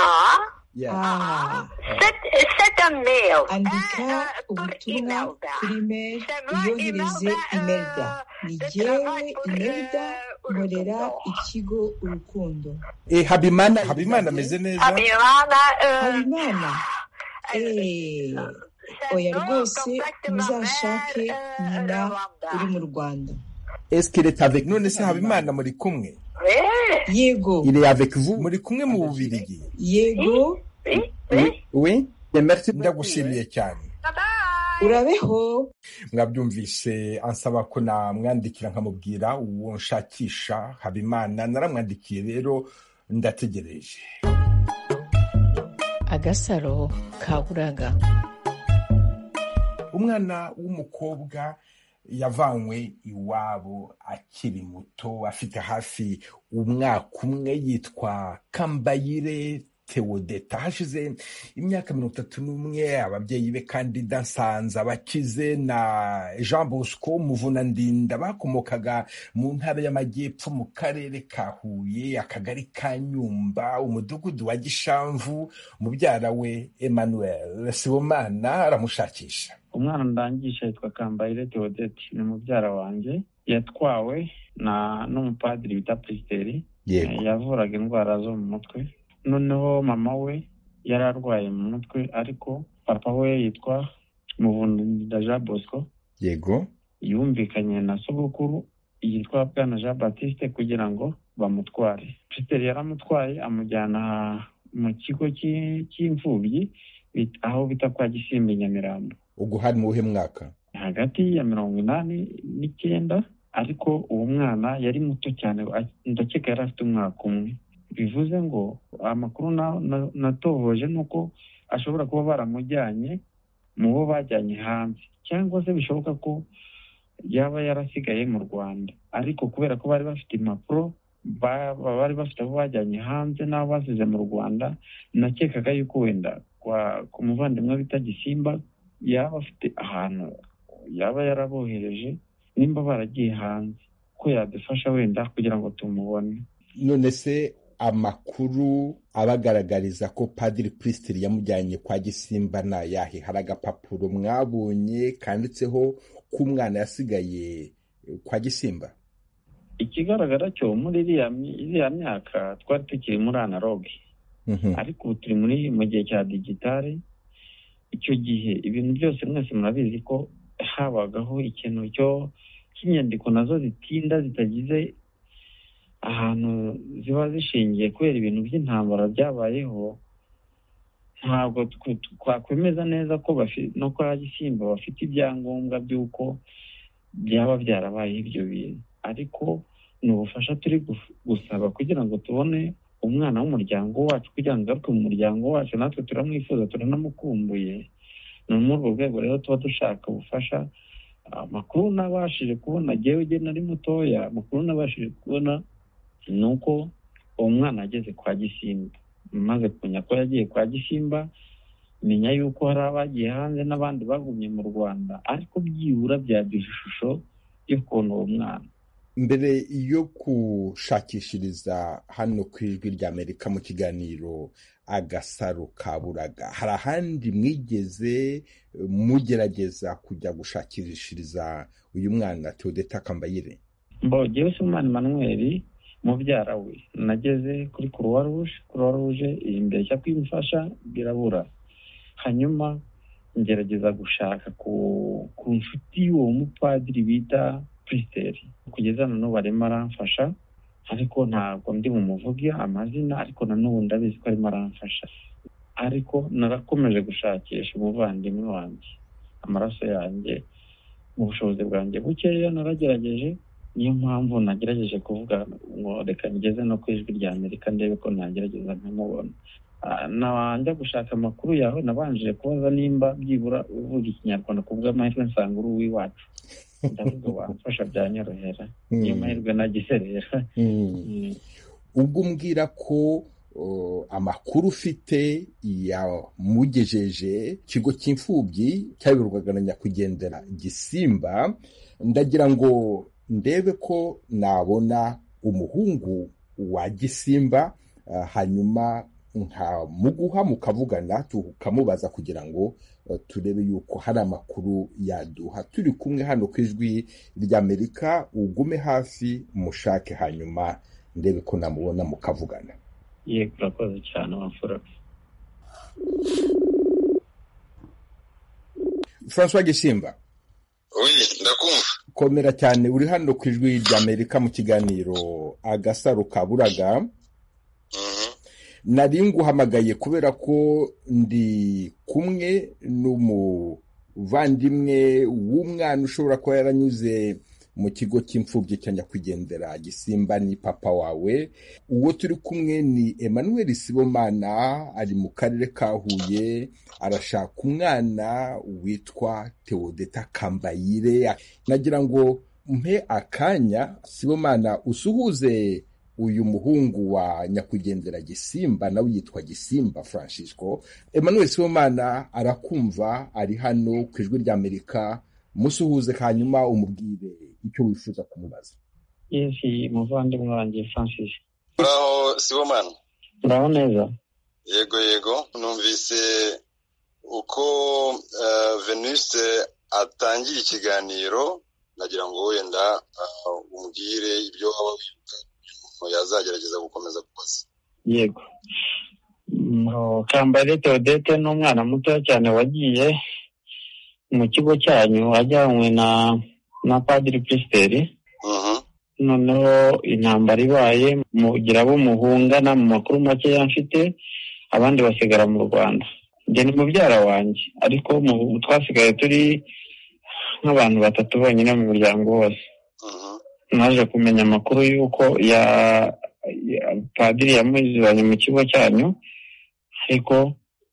Speaker 5: Andika ubutumwa kuri mail uyohereze Imelda. Ni jyewe Imelda, nkorera ikigo Urukundo.
Speaker 1: Habimana ameze neza?
Speaker 5: Habimana? Oya rwose muzashake nyina uri mu Rwanda.
Speaker 1: None se Habimana muri kumwe?
Speaker 5: Yego.
Speaker 1: Il est avec vous? Muri kumwe mu Bubiligi?
Speaker 5: Yego.
Speaker 1: Oui. Ndagushimiye cyane.
Speaker 5: Urabeho.
Speaker 1: Mwabyumvise ansaba ko namwandikira nkamubwira uwo nshakisha Habimana. Naramwandikiye rero ndategereje.
Speaker 5: Agasaro Kaburaga.
Speaker 1: Umwana w'umukobwa yavanywe iwabo akiri muto, afite hafi umwaka umwe, yitwa Kambayire Theodeta. Hashize imyaka 31 ababyeyi be Kandida Nsanzabakize na Jean Bosco Muvunandinda bakomokaga mu ntara y'Amajyepfo mu karere ka Huye, akagari ka Nyumba, umudugudu wa Gishamvu. Mubyara we Emmanuel Sibomana aramushakisha.
Speaker 12: Umwana ndangisha yitwa Kambayire Theodete, ni mubyara wanjye. Yatwawe n'umupadiri bita Pristeri, yavuraga indwara zo mu mutwe. Noneho mama we yari arwaye mu mutwe, ariko papa we yitwa Muvunandinda Jean Bosco.
Speaker 1: Yego.
Speaker 12: Yumvikanye na sogokuru yitwa Bwana Jean Baptiste kugira ngo bamutware. Pristeri yaramutwaye amujyana mu kigo cy'imfubyi aho bita kwa Gisimbi Nyamirambo.
Speaker 1: Ubwo hari mu buhe mwaka?
Speaker 12: Hagati ya 89, ariko uwo mwana yari muto cyane, ndakeka yari afite umwaka umwe. Bivuze ngo amakuru natohoje nuko ashobora kuba baramujyanye mu bo bajyanye hanze, cyangwa se bishoboka ko yaba yarasigaye mu Rwanda, ariko kubera ko bari bafite impapuro bari bafite abo bajyanye hanze n'abo basize mu Rwanda, nakekaga yuko wenda ku muvandimwe bita Gisimba yaba afite ahantu yaba yarabohereje nimba baragiye hanze, ko yadufasha wenda kugira ngo tumubone.
Speaker 1: None se amakuru abagaragariza ko Padiri Priscilli yamujyanye kwa Gisimba na yahe? Hari agapapuro mwabonye kanditseho ko umwana yasigaye kwa Gisimba?
Speaker 12: Ikigaragara cyo muri iriya myaka twari tukiri muri analogue, ariko ubu turi mu gihe cya digitale. Icyo gihe ibintu byose mwese murabizi ko habagaho ikintu cy'inyandiko nazo zitinda, zitagize ahantu ziba zishingiye kubera ibintu by'intambara byabayeho. Ntabwo twakwemeza neza ko no kwa Gisimba bafite ibyangombwa by'uko byaba byarabaye ibyo bintu, ariko ni ubufasha turi gusaba kugira ngo tubone umwana w'umuryango wacu, kugira ngo agaruke mu muryango wacu. Natwe turamwifuza, turanamukumbuye. Ni muri urwo rwego rero tuba dushaka ubufasha. Amakuru nabashije kubona, jyewe nari mutoya, amakuru nabashije kubona ni uko uwo mwana ageze kwa Gisimba. Maze kumenya ko yagiye kwa Gisimba, menya yuko hari abagiye hanze n'abandi bagumye mu Rwanda, ariko byibura byaduha ishusho y'ukuntu uwo mwana.
Speaker 1: Mbere yo gushakishiriza hano ku Ijwi ry'Amerika mu kiganiro Agasaro Kaburaga, hari ahandi mwigeze mugerageza kujya gushakishiriza uyu mwana Theodeta Kambayire?
Speaker 12: Jyewe Sibomana Emmanuel mubyara we nageze kuri Croix Rouge imbere cyo kwimufasha birabura, hanyuma ngerageza gushaka ku nshuti y'uwo mupadiri bita Priscilli, kugeza na n'ubu arimo aramfasha, ariko ntabwo ndi bumuvuge amazina, ariko na n'ubu ndabizi ko arimo aramfasha. Ariko narakomeje gushakisha umuvandimwe wanjye, amaraso yanjye mu bushobozi bwanjye bukeya naragerageje. Niyo mpamvu nagerageje kuvuga ngo reka ngeze no ku Ijwi ry'Amerika ndebe ko nagerageza nkamubona. Njya gushaka amakuru yawe, nabanje kubaza nimba byibura uvuga Ikinyarwanda, ku bw'amahirwe nsanga uri uw'iwacu. Ndavuga wamfasha byanyorohera, niyo mahirwe nagiserera.
Speaker 1: Ubwo umbwira ko amakuru ufite yamugejeje ikigo cy'imfubyi cyayoborwaga na nyakwigendera Gisimba, ndagira ngo ndebe ko nabona umuhungu wa Gisimba, hanyuma nkamuguha mukavugana tukamubaza kugira ngo turebe yuko hari amakuru yaduha. Turi kumwe hano ku Ijwi ry'Amerika, ugume hafi mushake, hanyuma ndebe ko namubona mukavugana.
Speaker 12: Yego, urakoze cyane wamfura.
Speaker 1: François Gisimba.
Speaker 11: Ndakumva.
Speaker 1: Komera cyane, uri hano ku Ijwi ry'Amerika mu kiganiro Agasaro Kaburaga. Nari nguhamagaye kubera ko ndi kumwe n'umuvandimwe w'umwana ushobora kuba yaranyuze mu kigo cy'imfubyi cya nyakwigendera Gisimba, ni papa wawe. Uwo turi kumwe ni Emmanuel Sibomana, ari mu karere ka Huye, arashaka umwana witwa Theodeta Kambayire. Nagira ngo mpe akanya Sibomana usuhuze uyu muhungu wa nyakwigendera Gisimba, nawe yitwa Gisimba Francisco. Emmanuel Sibomana arakumva, ari hano ku Ijwi ry'Amerika. Musuhuze hanyuma umubwire icyo wifuza kumubaza.
Speaker 12: Yesi, muvandimwe wanjye Francis.
Speaker 11: Uraho Sibomana?
Speaker 12: Uraho neza?
Speaker 11: Yego, numvise uko Venus atangiye ikiganiro, nagira ngo wenda umbwire ibyo waba wibuka yazagerageza gukomeza kubaza.
Speaker 12: Yego. Kambayire Theodete ni umwana muto cyane wagiye mu kigo cyanyu ajyanywe na Padiri Priscilli. Noneho intambara ibaye, mugira abo muhungana, mu makuru make mfite, abandi basigara mu Rwanda. Njye ni mubyara wanjye, ariko twasigaye turi nk'abantu 3 bonyine mu muryango wose. Naje kumenya amakuru y'uko Padiri yamujyanye mu kigo cyanyu, ariko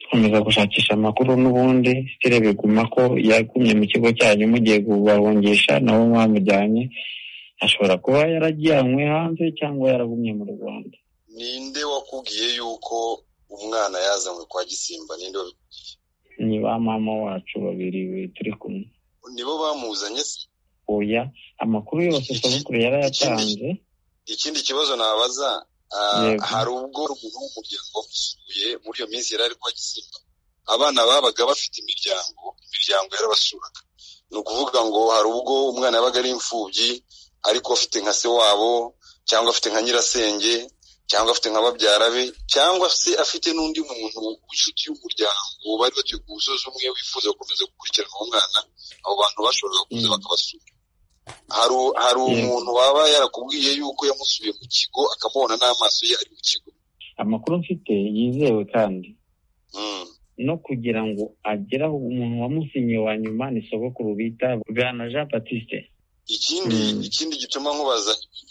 Speaker 12: dukomeza gushakisha amakuru n'ubundi sitire biguma ko yagumye mu kigo cyanyu mugiye kubahungisha nabo mwamujyanye ashobora kuba yarajyanywe hanze cyangwa yaragumye mu Rwanda.
Speaker 11: Ninde wakubwiye yuko umwana yazanywe kwa Gisimba? Ninde wabikubwiye?
Speaker 12: Ni ba mama wacu babiri turi kumwe.
Speaker 11: Nibo bamuzanye se?
Speaker 12: Oya, amakuru yose sogokuru yarayatanze.
Speaker 11: Ikindi kibazo nabaza, hari ubwo umuryango wasuye muri iyo minsi yari kwa Gisimba, abana babaga bafite imiryango yarabasuraga. Ni ukuvuga ngo hari ubwo umwana yabaga ari imfubyi ariko afite nka se wabo cyangwa afite nka nyirasenge cyangwa afite nka babyara be cyangwa se afite n'undi muntu w'inshuti y'umuryango bari batuye ku musozi umwe wifuza gukomeza gukurikirana uwo mwana, abo bantu bashoboraga kuza bakabasura. Hari umuntu waba yarakubwiye yuko yamusubiye mu kigo akamubona n'amaso ye ari mu kigo?
Speaker 12: Amakuru mfite yizewe kandi no kugira ngo ageraho umuntu wamusinyiye wa nyuma ni sogokuru bita Bwana Jean Baptiste.
Speaker 11: Ikindi gituma nkubaza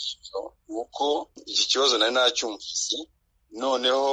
Speaker 11: uko iki kibazo nari nacyumvise, noneho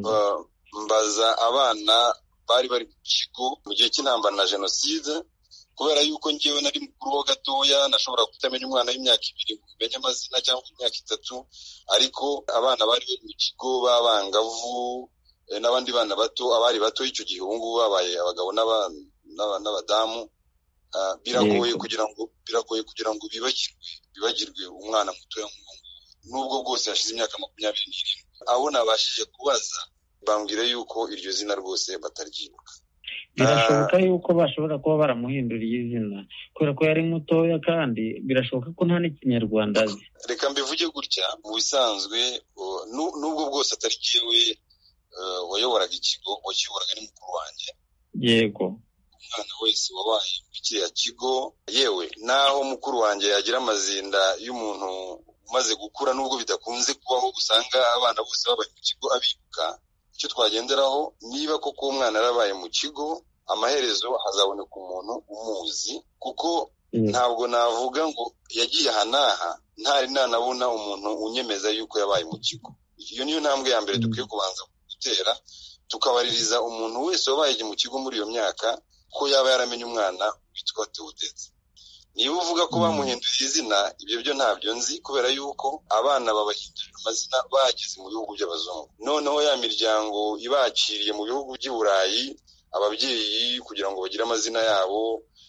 Speaker 11: mbaza abana bari mu kigo mu gihe cy'intambara na jenoside, kubera yuko ngewe nari mukuru ho gatoya nashobora kutamenya umwana w'imyaka 2 kumenya amazina cyangwa imyaka 3, ariko abana bari mu kigo b'abangavu n'abandi bana bato, abari bato icyo gihe ubu ngubu babaye abagabo n'abadamu, biragoye kugira ngo bibagirwe umwana mutoya nubwo bwose hashize imyaka 27. abo nabashije kubaza bambwira yuko iryo zina rwose bataryibuka.
Speaker 12: Birashoboka yuko bashobora kuba baramuhinduriye izina kubera ko yari mutoya kandi birashoboka ko nta n'ikinyarwanda azi.
Speaker 11: Reka mbivuge gutya, mu bisanzwe nubwo bwose atari jewe wayoboraga ikigo, wakiyoboraga ni mukuru wanjye.
Speaker 12: Yego.
Speaker 11: Umwana wese wabaye mu kiriya kigo, yewe naho mukuru wanjye yagira amazinda y'umuntu umaze gukura, nubwo bidakunze kubaho usanga abana bose babaye mu kigo abibuka, icyo twagenderaho niba koko umwana yarabaye mu kigo, amaherezo hazaboneka umuntu umuzi, kuko ntabwo navuga ngo yagiye aha n'aha ntari nanabona umuntu unyemeza yuko yabaye mu kigo. Iyo niyo ntambwe ya mbere dukwiye kubanza gutera, tukabaririza umuntu wese wabaye mu kigo muri iyo myaka ko yaba yaramenye umwana witwa Theodete. Niba uvuga ko bamuhinduye izina, ibyo byo ntabyo nzi, kubera yuko abana babahindurira amazina bageze mu bihugu by'abazungu. Noneho ya miryango ibakiriye mu bihugu by'i Burayi, ababyeyi kugira ngo bagire amazina yabo,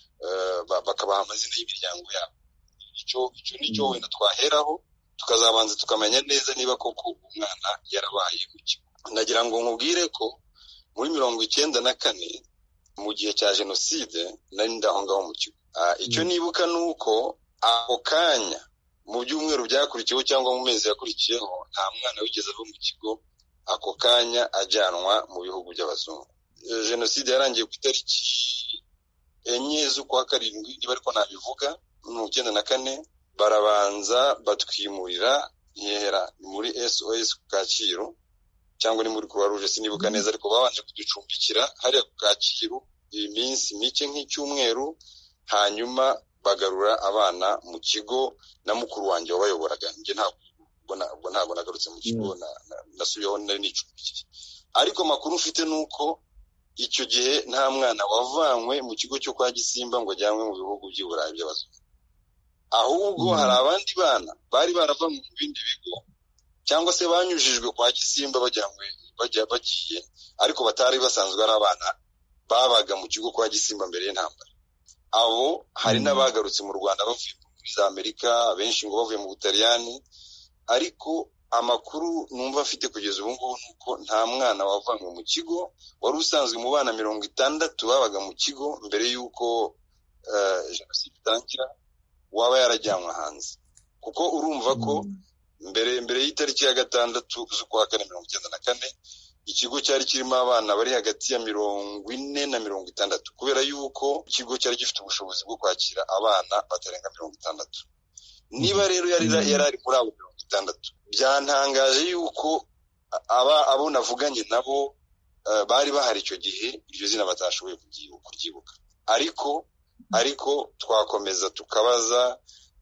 Speaker 11: bakabaha amazina y'imiryango yabo. Icyo nicyo wenda twaheraho, tukazabanza tukamenya neza niba koko umwana yarabaye mu kigo. Nagira ngo nkubwire ko muri 1994 mu gihe cya jenoside nari ndaho ngaho mu kigo. Icyo nibuka nuko ako kanya mu byumweru byakurikiyeho cyangwa mu mezi yakurikiyeho nta mwana wigeze ava mu kigo ako kanya ajyanwa mu bihugu by'abazungu. Jenoside yarangiye ku itariki 4 z'ukwa 7 niba ariko nabivuga, 1994 barabanza batwimurira Nkera muri SOS ku Kacyiru cyangwa ni muri Croix Rouge sinibuka neza, ariko babanje kuducumbikira hariya ku Kacyiru iminsi mike nk'icyumweru, hanyuma bagarura abana mu kigo na mukuru wanjye wabayoboraga. Nje ntabwo nagarutse mu kigo, nasubiyeho nari nicumbikiye. Ariko makuru mfite nuko icyo gihe nta mwana wavanywe mu kigo cyo kwa Gisimba ngo ajyanwe mu bihugu by'i Burayi by'abazungu, ahubwo hari abandi bana bari baravanywe mu bindi bigo cyangwa se banyujijwe kwa Gisimba bagiye ariko batari basanzwe ari abana babaga mu kigo kwa Gisimba mbere y'intambara. Abo hari n'abagarutse mu Rwanda bavuye muri za Amerika, abenshi ngo bavuye mu Butaliyani, ariko amakuru numva afite kugeza ubu ngubu nuko nta mwana wavanywe mu kigo. Wari usanzwe mu bana 60 babaga mu kigo mbere y'uko jenoside itangira waba yarajyanwe hanze, kuko urumva ko mbere y'itariki ya 6 z'ukwa 1994 ikigo cyari kirimo abana bari hagati ya 40 na 60, kubera yuko ikigo cyari gifite ubushobozi bwo kwakira abana batarenga 60. Niba rero yari ari muri abo 60, byantangaje yuko abo navuganye nabo bari bahari icyo gihe iryo zina batashoboye kuryibuka. Ariko twakomeza tukabaza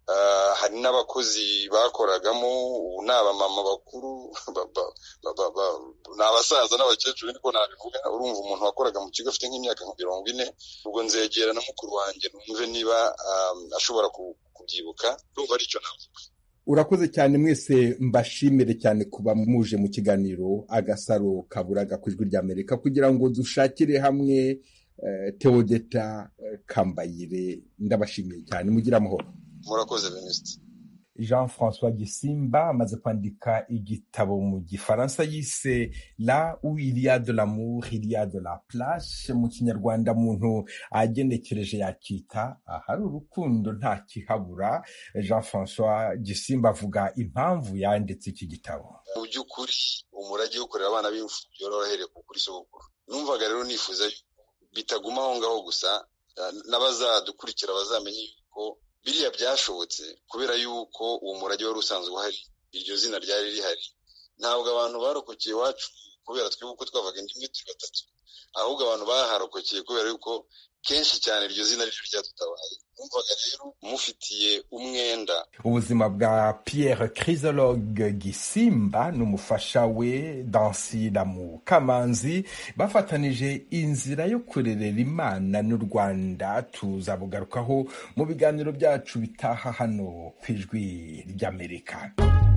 Speaker 11: hari n'abakozi bakoragamo, ubu ni abamama bakuru, ni abasaza n'abakecuru niko nabivuga. Urumva umuntu wakoraga mu kigo afite nk'imyaka nka 40, ubwo nzegera na mukuru wanjye numve niba ashobora kubyibuka. Urumva ari cyo navuga.
Speaker 1: Urakoze cyane mwese, mbashimire cyane kuba muje mu kiganiro Agasaro Kaburaga ku Ijwi ry'Amerika kugira ngo dushakire hamwe Theodeta Kambayire. Ndabashimiye cyane, mugira amahoro.
Speaker 11: Murakoze Venuste.
Speaker 1: Jean-François Gisimba amaze kwandika igitabo mu Gifaransa yise La où il y a de l'amour, il y a de la place. Mu Kinyarwanda muntu agenekereje yakita ahari urukundo nta kihabura. Jean-François Gisimba avuga impamvu yanditse iki gitabo.
Speaker 11: Mu by'ukuri umurage wo kurera abana b'imfubyi warahereye kuri sogokuru. Numvaga rero nifuza bitaguma aho ngaho gusa, n'abazadukurikira bazamenye yuko biriya byashobotse kubera yuko uwo murage wari usanzwe uhari, iryo zina ryari rihari. Ntabwo abantu barokokeye iwacu kubera twebwe uko twavaga indimwe turi batatu, ahubwo abantu baharokokeye kubera yuko kenshi cyane iryo zina ryo ryadutabaye. Numvaga rero mufitiye umwenda.
Speaker 1: Ubuzima bwa Pierre Chrysologue Gisimba n'umufasha we Dansiramu Kamanzi bafatanije inzira yo kurerera Imana n'u Rwanda. Tuzabugarukaho mu biganiro byacu bitaha hano ku Ijwi ry'Amerika.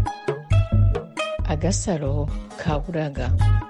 Speaker 13: Agasaro Kaburaga.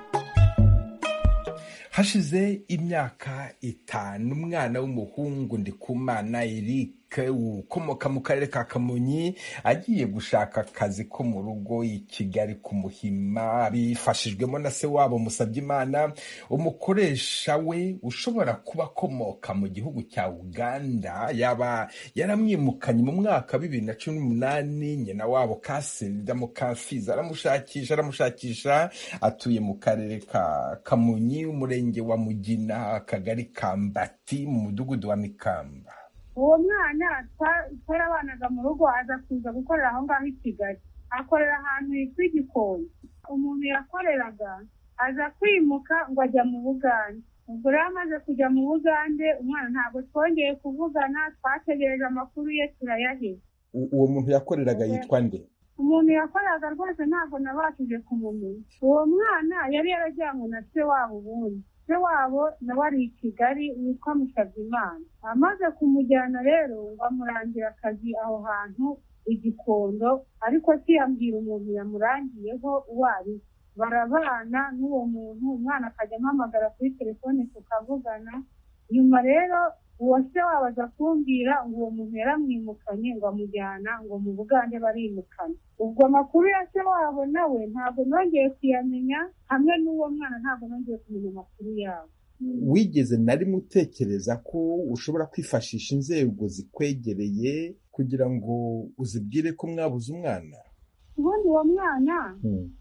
Speaker 1: Hashize imyaka 5 umwana w'umuhungu Ndikumana Eric ukomoka mu karere ka Kamonyi agiye gushaka akazi ko mu rugo i Kigali ku Muhima, bifashijwemo na se wabo Musabyimana, umukoresha we ushobora kuba akomoka mu gihugu cya Uganda. Yaba yaramwimukanye mu mwaka 2018. Nyina wabo Kaserida Mukamfizi aramushakisha atuye mu karere ka Kamonyi, umurenge wa Mugina, akagari ka Mbati, mu mudugudu wa Mikamba.
Speaker 10: Uwo mwana twarabanaga mu rugo, aza kuza gukorera aho ngaho i Kigali, akorera ahantu hitwa Igikondo. Umuntu yakoreraga aza kwimuka ngo ajya mu Bugande. Ubwo rero amaze kujya mu Bugande, umwana ntabwo twongeye kuvugana, twategereje amakuru ye turayaheza.
Speaker 1: Uwo muntu yakoreraga yitwa nde?
Speaker 10: Umuntu yakoreraga rwose ntabwo nabashije kumumenya. Uwo mwana yari yarajyanywe na se wabo ubundi. Se wabo nawe ari i Kigali witwa Musabyimana. Amaze kumujyana rero ngo amurangira akazi aho hantu Igikondo, ariko siyambwira umuntu yamurangiyeho uwo ari. Barabana n'uwo muntu, umwana akajya ampamagara kuri telefone tukavugana. Nyuma rero uwo se wabo aza kumbwira ngo uwo muntu yaramwimukanye ngo amujyana ngo mu Bugande barimukana. Ubwo amakuru ya se wabo nawe ntabwo nongeye kuyamenya, hamwe n'uwo mwana ntabwo nongeye kumenya amakuru yabo.
Speaker 1: Wigeze nari mutekereza ko ushobora kwifashisha inzego zikwegereye kugira ngo uzibwire ko mwabuze umwana?
Speaker 10: Ubundi uwo mwana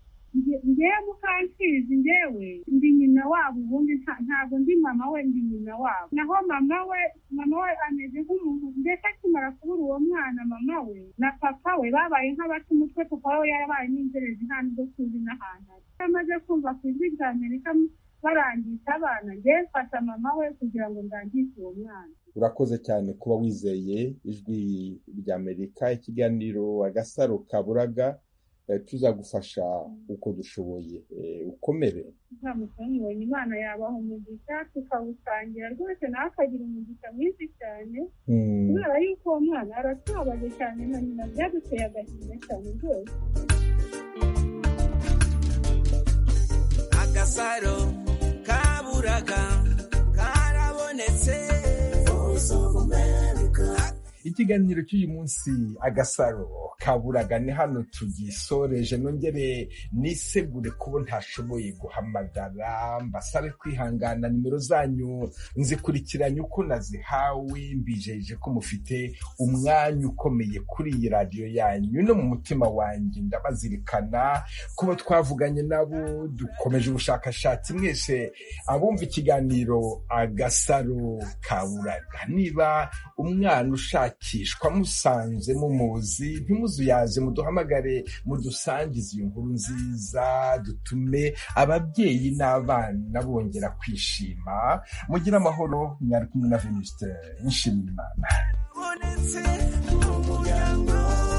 Speaker 10: ngewe Mukamfizi, ngewe ndi nyina wabo, ubundi ntabwo ndi mama we, ndi nyina wabo. Naho mama we ameze nk'umuntu, mbese akimara kubura uwo mwana mama we na papa we babaye nk'abata umutwe, papa we yarabaye n'inzerezi nta nubwo tuzi n'ahantu ari. Amaze kumva ku Ijwi ry'Amerika barangisha abana, ngewe mfata mama we kugira ngo ndangishe uwo mwana.
Speaker 1: Urakoze cyane kuba wizeye Ijwi ry'Amerika. Ikiganiro Agasaro Kaburaga tuzagufasha uko dushoboye. Ukomere.
Speaker 10: Nzamusonye Imana yabaha umugisha tukawusangira rwose, nawe akagira umugisha mwinshi cyane, kubera yuko uwo mwana aratubabaje cyane na nyina, byaduteye agahinda cyane rwose.
Speaker 14: Agasaro Kaburaga karabonetse.
Speaker 1: Ikiganiro cy'uyu munsi Agasaro Kaburaga ni hano tugisoreje. Nongere nisegure kubo ntashoboye guhamagara, mbasabe kwihangana. Nimero zanyu nzikurikiranye uko nazihawe, mbijeje ko mufite umwanya ukomeye kuri iyi radiyo yanyu no mu mutima wanjye. Ndabazirikana kuba twavuganye nabo, dukomeje ubushakashatsi. Mwese abumva ikiganiro Agasaro Kaburaga, niba umwana ushakishwa musanze mumuzi, ntimuzuyaze, muduhamagare, mudusangize iyo nkuru nziza, dutume ababyeyi n'abana bongera kwishima. Mugire amahoro. Mwari kumwe na Venuste Nshimiyimana.
Speaker 14: karabonetse mu muryango